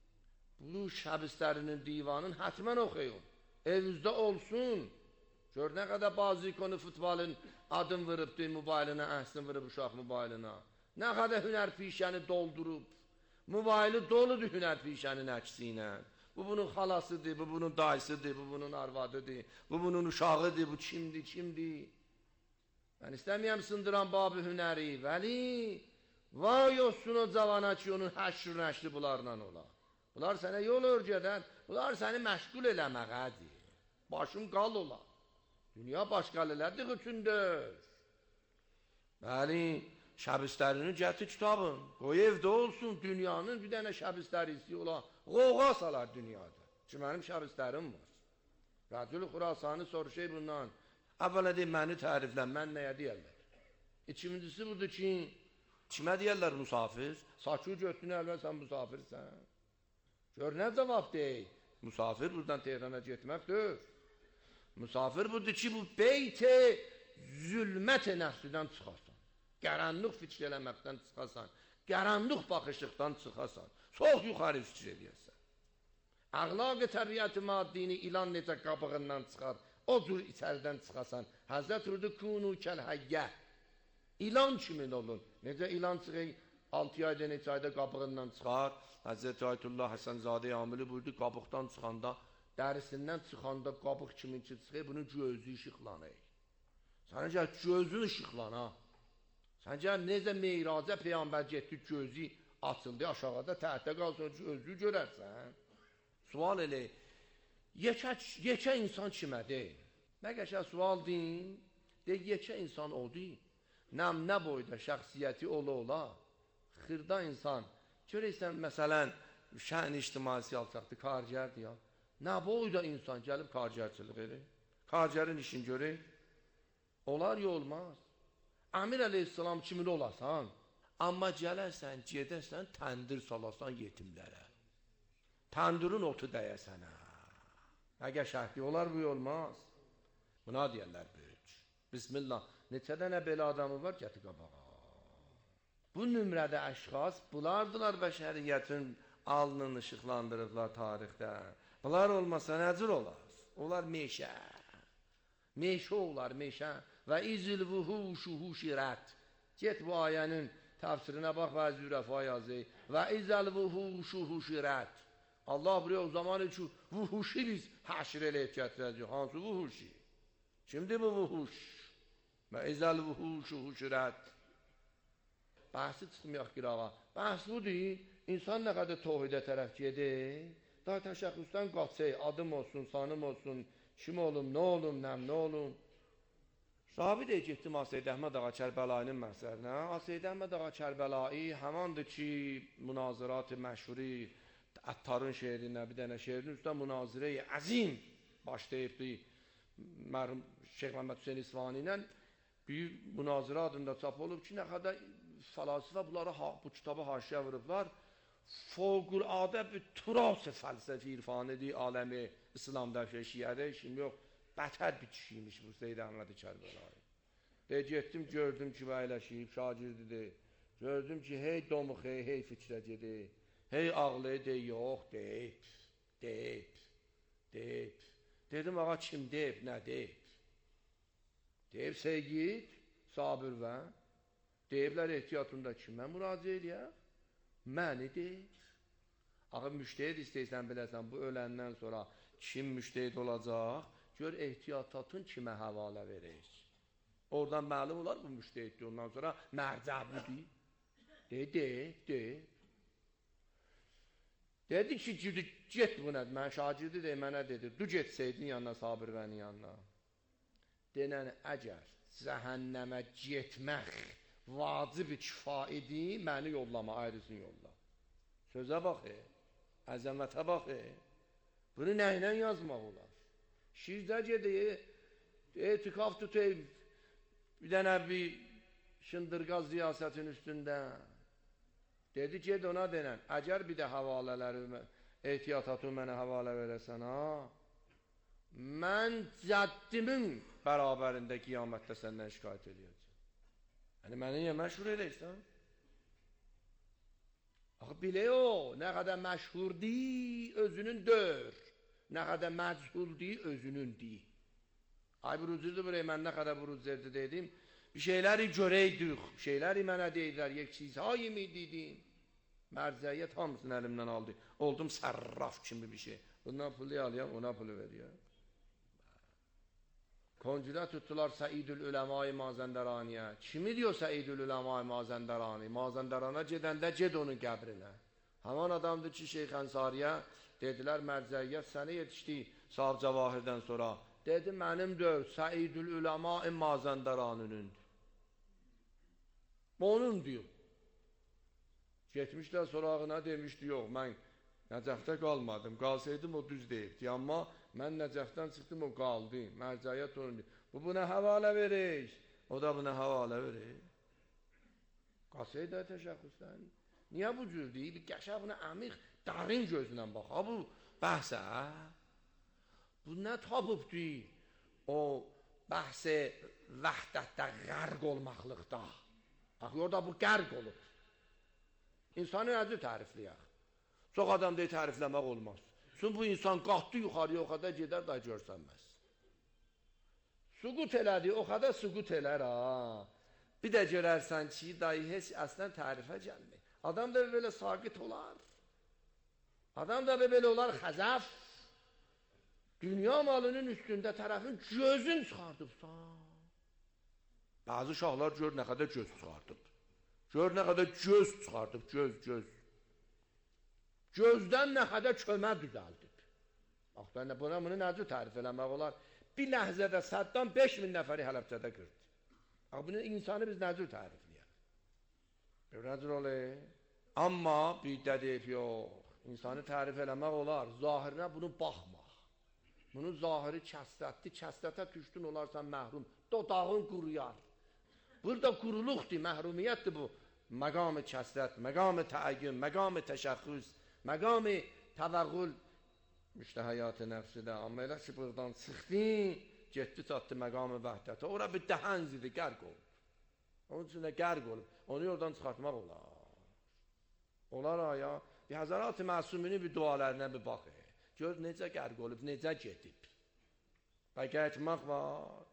Bu şəbistərinin divanın hətmən oxuyun, evinizdə olsun. Gör nə qədər bazikonu futbolun adın vırıbdır, mobilinə, əhsin vırıb uşaq mobilinə. Nə qədər hünər pişəni doldurub, mobili doludur hünər pişənin əksi ilə. Bu bunun xalasıdır, bu bunun dayısıdır, bu bunun arvadıdır, bu bunun uşağıdır, bu kimdir? Mən istəməyəm sındıran babı hünəri, vəli, vay olsun o cavana ki, onun həşr nəşri bunlarla ola. Bunlar sənə yol örgədən, bunlar səni məşğul eləməğədir. Başım qal ola. Dünya başqalılardır üçündür. Bəli, şəbistərini gətir kitabın, qoy evdə olsun, dünyanın bir dənə şəbistərisi ola, qoğğa salar dünyada. Ki, mənim şəbistərim var. Rəcül Xurasanı soruşay bundan, əvvələ deyim, məni təriflən, mən nəyə deyərlər? İkincisi budur ki, kimə deyərlər musafir? Saçı götünü əlbət sən musafirsən. Gör nə cavab deyil. Musafir buradan Tehrana getməkdir. Musafir budur ki, bu beyt-i zülmət-i nəfsidən çıxasan. Qaranlıq fikir eləməkdən çıxasan. Qaranlıq baxışlıqdan çıxasan. Çox yuxarı fikir eləyəsən. Əxlaq-ı təbiyyat-ı maddini ilan necə qabığından çıxar. O cür içəridən çıxasan. Həzrət Rüdü kunu kəl-həyyə. İlan kimin olun? Necə ilan çıxır? 6 ayda, neçə ayda qabığından çıxar. Həzrət Ayətullah Həsənzadə amili buyurdu, qabıqdan çıxanda, dərisindən çıxanda qabıq kiminki çıxır, bunun gözü işıqlanır. Sən gəl gözün işıqlana. Sən gəl necə meyraca Peyğəmbər getdi, gözü açıldı, aşağıda təhətdə qalsın, gözü görərsən. Sual elə, yekə insan kimədir? Nə qəşək sual deyin, yekə insan odur. Nə boyda şəxsiyyəti ola, xırda insan. Görəysən, məsələn, şən ictimai alçaqdır, kargərdir ya. Nə boyda insan gəlib kargərçilik edir? Kargərin işini görür. Olar ya olmaz. Əmir əleyhissalam kimin olasan? Amma gələrsən, gedərsən, təndir salasan yetimlərə. Təndirin otu dəyəsənə. Nə qəşəhdir, olar bu olmaz. Buna deyərlər böyük. Bismillah. Neçə dənə belə adamı var, gəti qabağa. Bu nümrədə əşxas, bunlardılar bəşəriyyətin alnını işıqlandırıblar tarixdə. Bunlar olmasa nəcür olar? Onlar meşə. Meşə olar, meşə. Və izil vuhuşu huşirət. Get bu ayənin təfsirinə bax və zürəfa yazı. Və izil vuhuşu huşirət. Allah buraya o zaman üçün vuhuşi biz həşr eləyib gətirəcək. Hansı vuhuşi? Kimdir bu vuhuş? Və izil vuhuşu huşirət. Bəhsi çıxmayaq qırağa. Bəhs budur, insan nə qədər tohidə tərəf gedir, daha təşəxüsdən qaçək, adım olsun, sanım olsun, kim olum, nə olum, nə olum. Sahabi deyə getdim Aseyd Əhməd Ağa Kərbəlayinin məsələrinə. Aseyd Əhməd Ağa Kərbəlayi həmandır ki, münazırat-ı məşhuri, Əttarın şeirinə, bir dənə şeirin üstə münazirə-i əzim başlayıbdır. Mərhum Şeyx Məhəmməd Hüseyin İsfahani ilə bir münazirə adında çap olub ki, nə qədər falasifə bunlara bu kitabı haşiyə vurublar. Fövqüladə bir turas fəlsəfi irfanidir, aləmi İslamda şiədə işim yox. Bətər bir kişiymiş bu Seyyid Əhməd Kərbəlayı. Getdim, gördüm ki, əyləşib, şagirdidir. Gördüm ki, hey domuq, hey fikrə gedir. Hey ağlı, dey, yox, deyib. Dedim, ağa kim deyib, nə deyib? Deyib, Seyyid, Sabir və deyiblər ehtiyatında kimə müraciə eləyək? Məni deyib. Ağa müştehid istəyirsən biləsən, bu öləndən sonra kim müştehid olacaq? Gör ehtiyatatın kimə həvalə verək. Oradan məlum olar bu müştehiddir. Ondan sonra mərcə budur. Deyib. Dedi ki, get bu nədir? Mən şagirdi deyib, mənə dedi. Du getsəydin yanına, Sabir bənin yanına. Denən, əgər cəhənnəmə getmək vacib-i kifaidir, məni yollama, ayrısını yolla. Sözə bax, əzəmətə bax. Bunu nə ilə yazmaq olar? Şirdə gedəyib, etikaf tutayım, bir dənə bir şındırqaz ziyasətin üstündə. Dedi ki, ona denən, əgər bir də havalələri, ehtiyatatı mənə havalə verəsən, mən cəddimin bərabərində qiyamətdə səndən şikayət edəcəm. Yəni, məni niyə məşhur edəksən? Axı, bilə o, nə qədər məşhurdir, özünün dör. Nə qədər məchuldir, özünün deyil. Ay, burucurdur buraya, mən nə qədər burucurdur dedim. Bir şeyləri görəydik, şeyləri mənə deyirlər, yeksizhayı mi dedim. Mərzəyyət hamısını əlimdən aldı. Oldum sərraf kimi bir şey. Bundan pulu alayam, ona pulu veriyəm. Koncüdə tutdular Səidül Üləma-i Mazəndəraniyə. Kimi diyor Səidül Üləma-i Mazəndərani? Mazəndərana gedəndə ged onun qəbrinə. Həman adamdır ki, Şeyx Ənsariyə dedilər, mərcəyyət səni yetişdi Sahib Cəvahirdən sonra. Dedi, mənimdir, Səidül Üləma-i Mazəndəraninin. Onun diyor. Getmişlər sorağına demişdi, yox, mən Nəcəfdə qalmadım. Qalsaydım o düz deyibdi. Amma mən Nəcəfdən çıxdım, o qaldı. Mərcəyyət onun deyir. Bu buna həvalə verir. O da buna həvalə verir. Qalsaydı təşəxüsdən. Niyə bu cür deyil? Bir qəşəng buna əmiq, dərin gözlə bax. Ha bu bəhsə. Bu nə tapıbdı? O bəhs vəhdətdə qərq olmaqlıqda. Bax, orada bu qərq olub. İnsanı necə tərifləyək? Çox adam deyir, tərifləmək olmaz. Çünki bu insan qalxdı yuxarıya, o qədər gedər, da görsənməz. Süqut elədi, o qədər süqut elər ha. Bir də görərsən ki, dayı heç əslən tərifə gəlmir. Adam da belə sakit olar. Adam da belə olar xəzəf. Dünya malının üstündə tərəfin gözün çıxardıbsan. Bazı şahlar gör nə qədər göz çıxardıb. Gör nə qədər göz çıxardıb, göz. Gözdən nə qədər kömə düzəldib. Bax, bunu necə tərif eləmək olar? Bir ləhzədə Səddam 5000 nəfəri Hələbcədə qırdı. Bax, bunu insanı biz necə tərifləyək? Necə olur? Amma bir də deyib, yox, insanı tərif eləmək olar, zahirinə bunu baxmaq. Bunun zahiri kəsrətdir, kəsrətə düşdün olarsan məhrum, dodağın quruyar. Burada quruluqdur, məhrumiyyətdir bu. Məqam-ı kəsrət, məqam-ı təəyyün, məqam-ı təşəxxüs, məqam-ı təvəqqül, işte həyat-ı nəfsidə. Amma elə ki, buradan çıxdın, getdi çatdı məqam-ı vəhdətə. Ora bir dəhənzidir, qərq olub. Onun üçün də qərq olub. Onu oradan çıxartmaq olar. Olar aya. Bir Həzərat-ı Məsuminin bir dualarına bir baxır. Gör necə qərq olub, necə gedib. Bəlkə etmək var.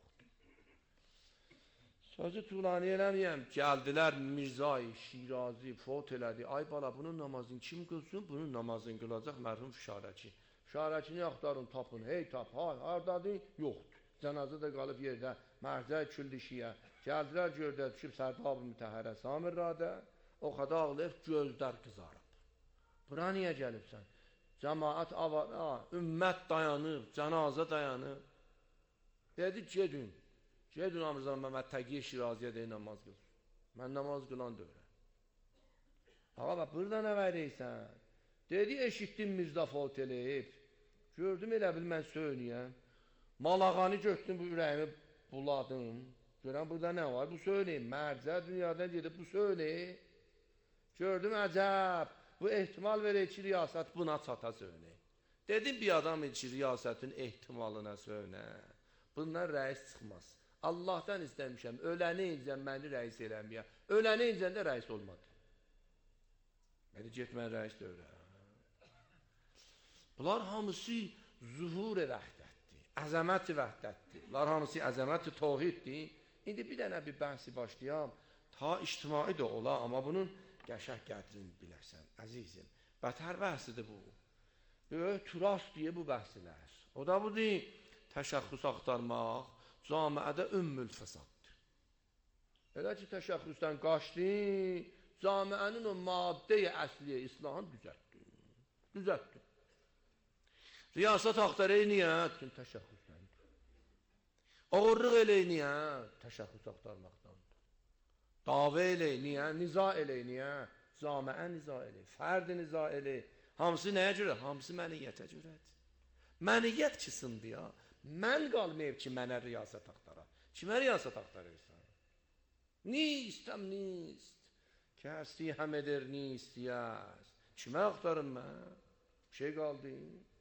Sözü tuğlani eləməyəm, gəldilər Mirzai, Şirazi, fot elədi. Ay bala, bunun namazını kim qılsın? Bunun namazını qılacaq mərhum Fişarəçi. Fişarəçini axtarın, tapın, hey tap, hardadır? Yoxdur. Cənazə də qalıb yerdə, məhzə küldişiyə. Gəldilər, gördər, düşüb Sərdab-ı Mütəhərə, Samir Radə, o xada ağlayıb, gözlər qızarıb. Bura niyə gəlibsən? Cəmaət avara, ümmət dayanıb, cənazə dayanıb. Dedi, gedin. Gedin Amrzan Məhəmməd Təqiyə Şiraziyə deyin, namaz qıl. Mən namaz qılan dövrəm. Ağa bax, burada nə verirsən? Dedi, eşitdim Mirza fot eləyib. Gördüm, elə bil mən söyləyəm. Malağanı götdüm, bu ürəyimi buladım. Görəm, burada nə var? Bu söyləyim. Mərzə dünyadan gedib, bu söyləyim. Gördüm, əcəb. Bu ehtimal verir ki, riyasət buna çata söyləyim. Dedim, bir adam ki, riyasətin ehtimalına söylə. Bundan rəis çıxmaz. Allahdan istəmişəm, öləni incən məni rəis eləməyə. Öləni incən də rəis olmadı. Məni getmən rəis dövrə. Bunlar hamısı zuhur-i vəhdətdir, əzəmət-i vəhdətdir. Bunlar hamısı əzəmət-i tohiddir. İndi bir dənə bir bəhsi başlayam. Ta ictimai də ola, amma bunun qəşəng qədrini biləsən, əzizim. Bətər bəhsidir bu. Böyük turas deyə bu bəhsilər. O da budur, təşəxxüs axtarmaq. Camiədə ümmül fəsaddır. Elə ki, təşəxxüsdən qaçdın, camiənin o madde-i əsliyə islahını düzəltdin. Riyasət axtar niyə? Təşəxxüsdən. Oğurluq elək niyə? Təşəxxüs axtarmaqdandır. Davə elək niyə? Niza elək niyə? Camiə niza elək, fərd niza elək. Hamısı nəyə görə? Hamısı məniyyətə görədir. Məniyyət kisimdir ya. Mən qalmayıb ki, mənə riyasət axtara. Kimə riyasət axtarırsan? Nistəm, nist. Kəsi həm edir, nist, yəz. Kimə axtarım mən? Bir şey qaldı.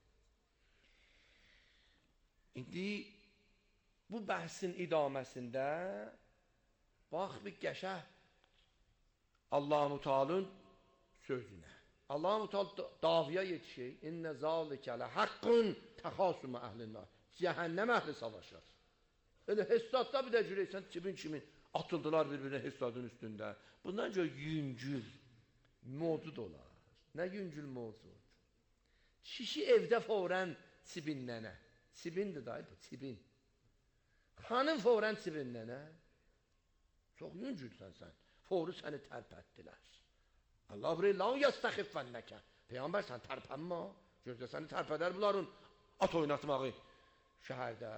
İndi bu bəhsin idaməsində bax bir qəşəh Allah-u Teala'nın sözünə. Allah-u Teala davaya yetişir. İnnə zâlikə lə haqqun təxasümə əhlinnar. Cəhənnəm əhli savaşlar. Elə hessadda bir də cürəysən, kimin atıldılar bir-birinə hessadın üstündə. Bundan görə yüngül, mövcud olar. Nə yüngül mövcud? Kişi evdə fəvrən cibinlənə. Cibindir dayı bu, cibin. Xanım fəvrən cibinlənə. Çox yüngülsən sən. Fəvri səni tərpətdilər. Allah buraya lan yəstəxifənnəkə. Peyğəmbər sən tərpənmə. Gözdə səni tərpədər bunların at oynatmağı. Şəhərdə.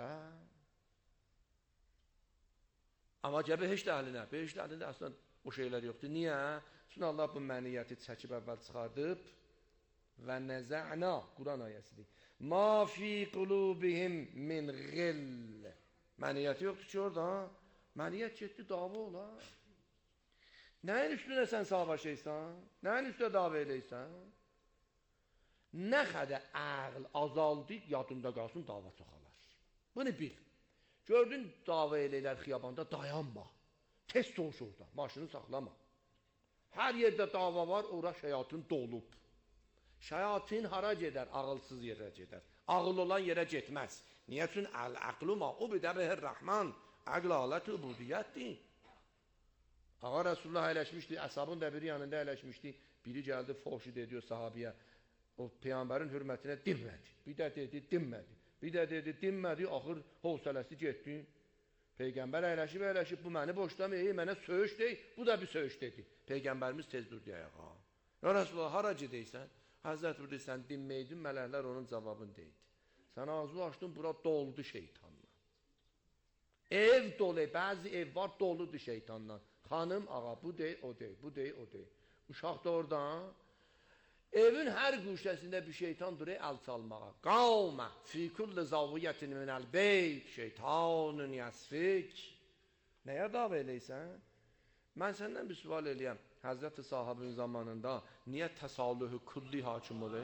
Amma gəl behişt əhlinə. Behişt əhlində əslən o şeylər yoxdur. Niyə? Çünki Allah bu məniyyəti çəkib əvvəl çıxardıb və nəzə'na, Quran ayəsidir. Ma fi qulubihim min ğill. Məniyyəti yoxdur ki orada. Məniyyət getdi dava olar. Nəyin üstünə sən savaşıysan? Nəyin üstünə dava eləysən? Nə qədər ağıl azaldı, yadında qalsın, dava çoxalar. Bunu bil. Gördün dava eləylər xiyabanda, dayanma. Tez soğuş orada, maşını saxlama. Hər yerdə dava var, ora şeyatın dolub. Şeyatın hara gedər? Ağılsız yerə gedər. Ağıl olan yerə getməz. Niyə üçün? Əl-əqlu ma'ubidə bihir-rəhman. Əql alət-i ubudiyyətdir. Ağa Resulullah əyləşmişdi, əshabın da biri yanında əyləşmişdi. Biri gəldi, foşu dediyor sahabiyə. O Peyğəmbərin hürmətinə dinmədi. Bir də dedi, dinmədi. Bir də dedi, dinmədi. Axır hövsələsi getdi. Peyğəmbər əyləşib, bu məni boşlamayı, mənə söyüş deyil. Bu da bir söyüş dedi. Peyğəmbərimiz tez durdu ayağa. Ya Resulullah, hara gedəysən? Həzrət burada sən dinməydin, mələklər onun cavabını deyildi. Sən ağzını açdın, bura doldu şeytanla. Ev dolu, bəzi ev var, doludur şeytanla. Xanım, ağa, bu deyil, o deyil, bu deyil, o deyil. Uşaq da oradan. Evin hər quşəsində bir şeytan durur əl çalmağa. Qavmə fi kulli zaviyyətin minəl beyt şeytanun yəsfik. Nəyə dava eləysən? Mən səndən bir sual eləyəm. Həzrət-i sahabın zamanında niyə təsalühü kulli hakim olur?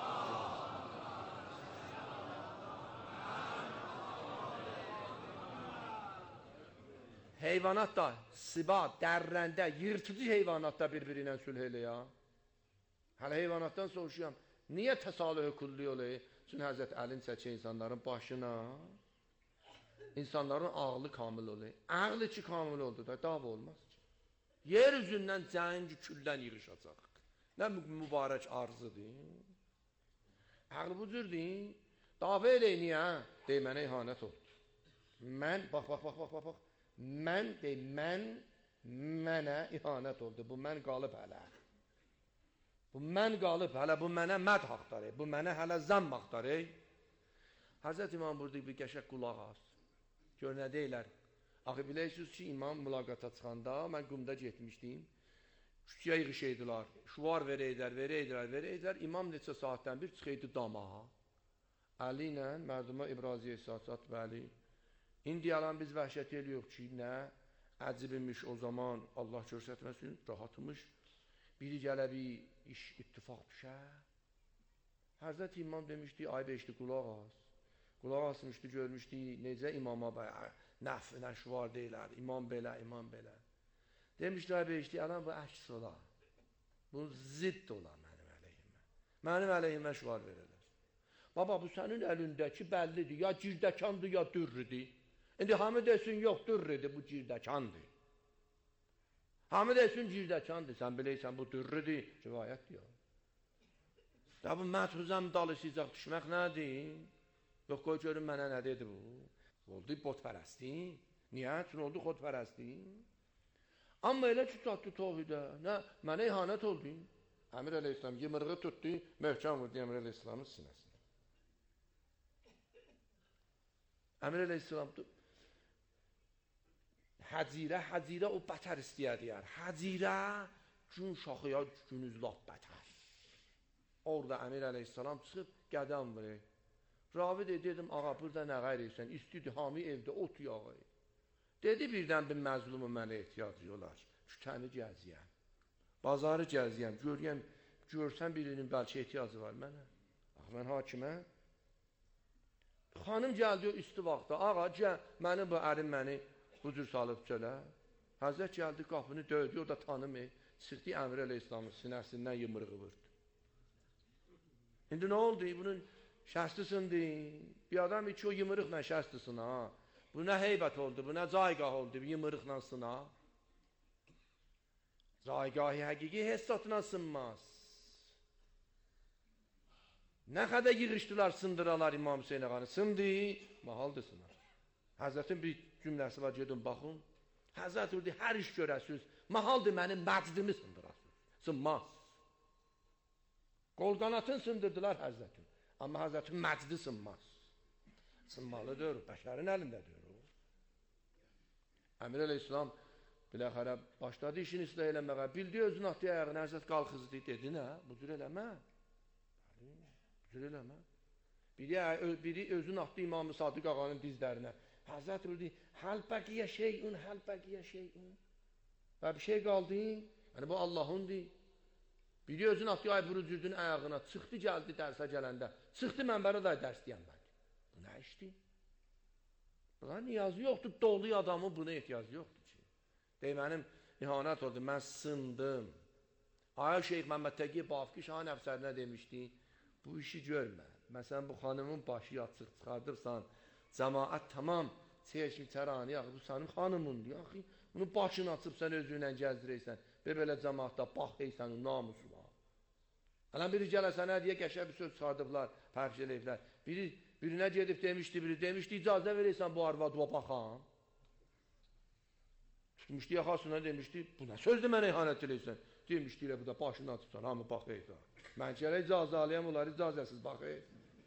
Heyvanat da, siba, dərrəndə, yırtıcı heyvanat da bir-biri ilə sülh eləyər. Hələ heyvanatdan soruşuyam. Niyə təsalühü kulli olur? Çünki Həzrət Əlin çəkir insanların başına. İnsanların ağlı kamil olur. Ağlı ki kamil oldu da dava olmaz ki. Yer üzündən cəngi küldən yığışacaq. Nə mübarək arzudur. Ağlı bu cürdür. Dava eləyin, niyə? Dey, mənə ihanət oldu. Mən, bax. Mənə ihanət oldu. Bu mən qalıb hələ. Bu mən qalıb, hələ bu mənə məd haqdarı, bu mənə hələ zəmm haqdarı. Həzrət İmam burada bir qəşək qulaq az. Gör nə deyilər. Axı bilirsiniz ki, imam mülaqata çıxanda, mən qumda getmişdim. Küçüyə yığışıydılar, şuvar verəydilər. İmam neçə saatdən bir çıxıydı damağa. Əli ilə mərduma İbraziyə əsasat, bəli. İndi yalan biz vəhşət eləyox ki, nə? Əcibmiş o zaman, Allah görsətməsin, rahatmış. Biri gələ bir iş ittifak düşər. Həzrət İmam demişdi, ay beşdi qulaq az. Qulaq asmışdı, görmüşdü, necə imama nəflə şuvar deyilər, imam belə. Demişdi, ay beşdi, adam bu əks ola. Bu zidd ola mənim əleyhimə. Mənim əleyhimə şuvar verirlər. Baba, bu sənin əlindəki bəllidir, ya cirdəkandır, ya dürrüdür. İndi hamı desin, yox, dürrüdür, bu cirdəkandır. Hamı desin cirdəkandır, sən biləysən bu dürrüdür, rivayət deyir. Ya bu mətxuzəm dalışacaq düşmək nədir? Yox, qoy görün mənə nə dedi bu? Oldu botpərəsti. Niyə? Çünki oldu xodpərəsti. Amma elə ki, çatdı tohidə, nə? Mənə ihanət oldu. Əmir əleyhisselam yımırığı tutdu, möhkəm vurdu Əmir əleyhisselamın sinəsində. Əmir əleyhisselam Həcirə o bətər istəyər. Həcirə gün şaxıya günüz lap bətər. Orada Əmir əleyhisselam çıxıb qədəm vurur. Ravi dedim, ağa burada nə qayırırsan? İstəyirdi hami evdə ot yağı. Dedi birdən bir məzlumu mənə ehtiyacı olar. Kütəni gəziyəm. Bazarı gəziyəm. Görsən birinin bəlkə ehtiyacı var mənə. Mən hakimə. Xanım gəldi o üstü vaxtda. Ağa gəl, mənim bu ərim məni bu cür salıb çölə. Həzrət gəldi, qapını döydü, o da tanımır. Çıxdı Əmir əleyhisselamın sinəsindən yımırığı vurdu. İndi nə oldu? Bunun şəstisindi. Bir adam ki o yımırıqla şəstisini ha. Bu nə heybət oldu, bu nə caygah oldu, bir yımırıqla sına. Caygahı həqiqi hesatına sınmaz. Nə qədər yığışdılar, sındıralar İmam Hüseyin ağanı. Sındı, mahaldır sınar. Həzrətin bir cümləsi var, gedin baxın. Həzrət orada hər iş görəsiniz, mahaldır mənim məcdimi sındırasınız. Sınmaz. Qol qanatın sındırdılar Həzrətin. Amma Həzrətin məcdi sınmaz. Sınmalıdır, bəşərin əlindədir o. Əmir əleyhisselam biləxərə başladı işini islah eləməyə. Bildi özün atdı ayağını, Həzrət qalxızdı. Dedi nə? Bu cür eləmə. Bu cür eləmə. Biri özün atdı İmam-ı Sadiq ağanın dizlərinə. Həzrət vurdu, həl bəqiyə şeyun. Və bir şey qaldı, yəni bu Allahındır. Biri özün atdı, ay burucudun ayağına, çıxdı gəldi dərsə gələndə, çıxdı mənbərə də dərs deyən mən. Bu nə işdir? Buna niyazı yoxdur, dolu adamın buna ehtiyacı yoxdur ki. Deyim, mənim ihanət oldu, mən sındım. Aya Şeyx Məmməd Təqiyə Bafki Şahin əfsərinə demişdi, bu işi görmə. Məsələn, bu xanımın başı yatsıq çıxardırsan, cəmaət tamam, çeşmi tərani, bu sənin xanımındır. Yaxı, bunun başını açıb sən özünlə gəzdirəysən, və belə cəmaətdə baxıysan, namusu var. Hələn biri gələ sənə deyə qəşə bir söz çıxardıblar, pərş eləyiblər. Birinə gedib demişdi, icazə verəysən bu arvadına baxam. Tutmuşdu yaxasına demişdi, bu nə sözdür mənə ihanət eləysən? Demişdi, bu da başını açıbsan, hamı baxıysan. Mən gələ icazə alıyam, onlar icazəsiz baxıyır.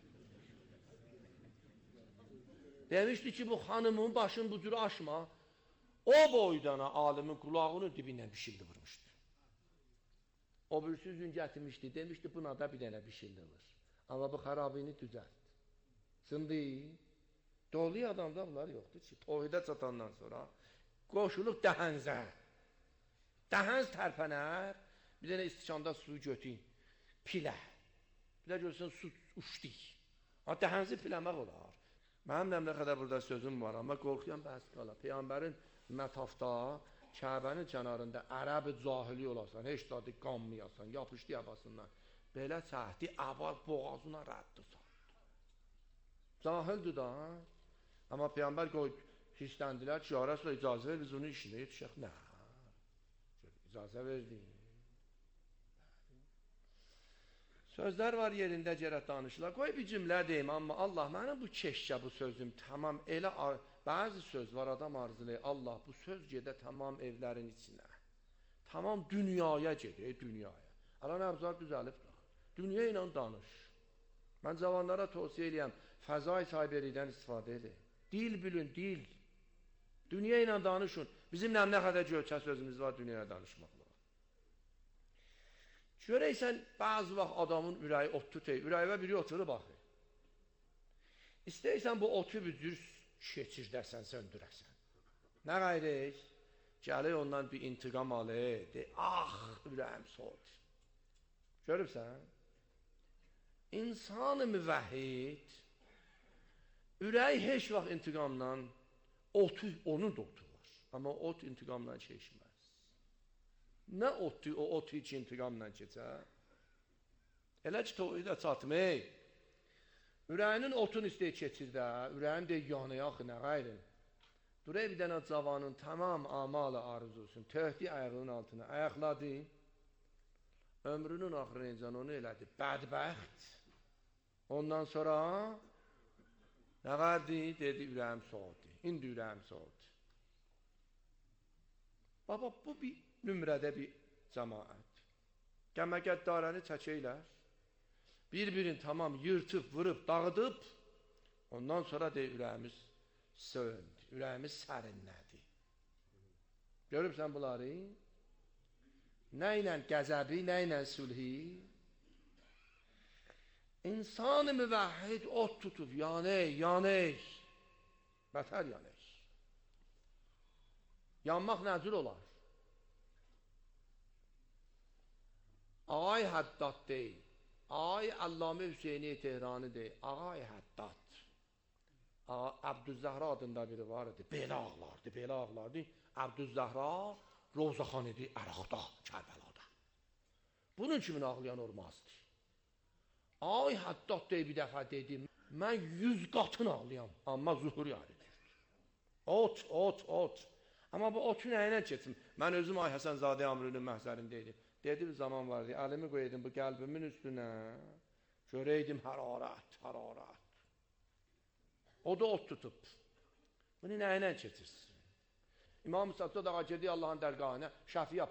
Demişdi ki, bu xanımın başını bu cür aşma, o boydana alimin qulağının dibindən bir şildi vurmuşdu. O birisi üzün gətirmişdi, demişdi, buna da bir dənə bir şildi vur. Amma bu xarabini düzəlt. Sındı. Dolu adamda bunlar yoxdur ki, tohidə çatandan sonra qoşuluq dəhənzə. Dəhənz tərpənər, bir dənə istikanda suyu götün, pilə. Bir də görürsən, su uçdik. Dəhənzi piləmək olar. Mənim nə qədər burada sözüm var, amma qorxuyan bəhs qala. Peyğəmbərin mətafda, Kəbənin kənarında ərəb cahili olasan, heç dadı qanmayasan, yapışdı yabasından. Belə çəhdi, əvvəl boğazına rəddi saldı. Cahildir da, amma Peyğəmbər hissləndilər ki, ya Rəsulullah icazə ver, biz onun işinə yetişək. Nə? İcazə verdi. Sözlər var yerində gərək danışılar. Qoy bir cümlə deyim, amma Allah, mənim bu keşkə bu sözüm tamam elə, bəzi söz var, adam arzulayır, Allah bu söz gedə tamam evlərin içinə. Tamam dünyaya gedir, dünyaya. Allah nəbzar düzəlib, dünya ilə danış. Mən cavanlara tövsiyə eləyəm, fəzai sahibəlikdən istifadə edin. Dil bilin, dil. Dünya ilə danışın. Bizim nə qədər gölçə sözümüz var dünyaya danışmaqla. Görəysən, bəzi vaxt adamın ürəyi ot tutayı, ürəyivə biri oturur, baxır. İstəyirsən bu otu bir cür keçirdəsən, söndürəsən. Nə qayrək? Gəlir ondan bir intiqam alır, deyir, ürəyim soğudur. Görürsən? İnsan-ı müvəhhid, ürəyi heç vaxt intiqamla, onun da otu var. Amma ot intiqamla keçmir. Nə otdur, o ot hiç intiqamla keçər? Elə ki, toyda çatmayı, ürəyinin otun istəyir keçirdə, ürəyin deyir, yanıyaq, nə qayrin? Duraya bir dənə cavanın tamam amalı arzusun, töhdü ayağının altına, ayaqladı, ömrünün axırınca onu elədi, bədbəxt. Ondan sonra, nə qaydi? Dedi, ürəyim soğudu, indi ürəyim soğudu. Baba, bu bir nümrədə bir cəmaət. Qəmə-qəddarəni çəkəylər, bir-birini tamam yırtıb, vırıb, dağıdıb, ondan sonra deyir, ürəyimiz söndü, ürəyimiz sərinlədi. Görübsən bunları? Nə ilə qəzəbi, nə ilə sülhi? İnsan-ı müvəhhid ot tutub, yanək, bətər yanək. Yanmaq nəcür olar? Ağay Həddad deyil, Ağay Allame Hüseyni Tehrani deyil, Ağay Həddad. Əbdüzzəhra adında biri var idi, belə ağlardı. Əbdüzzəhra Rozaxan idi, Əraqda, Kərbəlada. Bunun kimin ağlayan olmazdı. Ağay Həddad deyil bir dəfə dedim, mən 100 qatın ağlayam, amma zuhur yarıdır. Ot. Amma bu otu nəyinə keçim? Mən özüm Ay Həsənzadə Amrının məhzərindəydim. Dedi bir zaman vardı, əlimi qoyaydım bu qəlbimin üstünə, görəydim hərarət. O da ot tutub. Bunu nəyinə keçirsin? İmam-ı Sattad ağa gediyor Allah'ın dərgahına, şəfiyə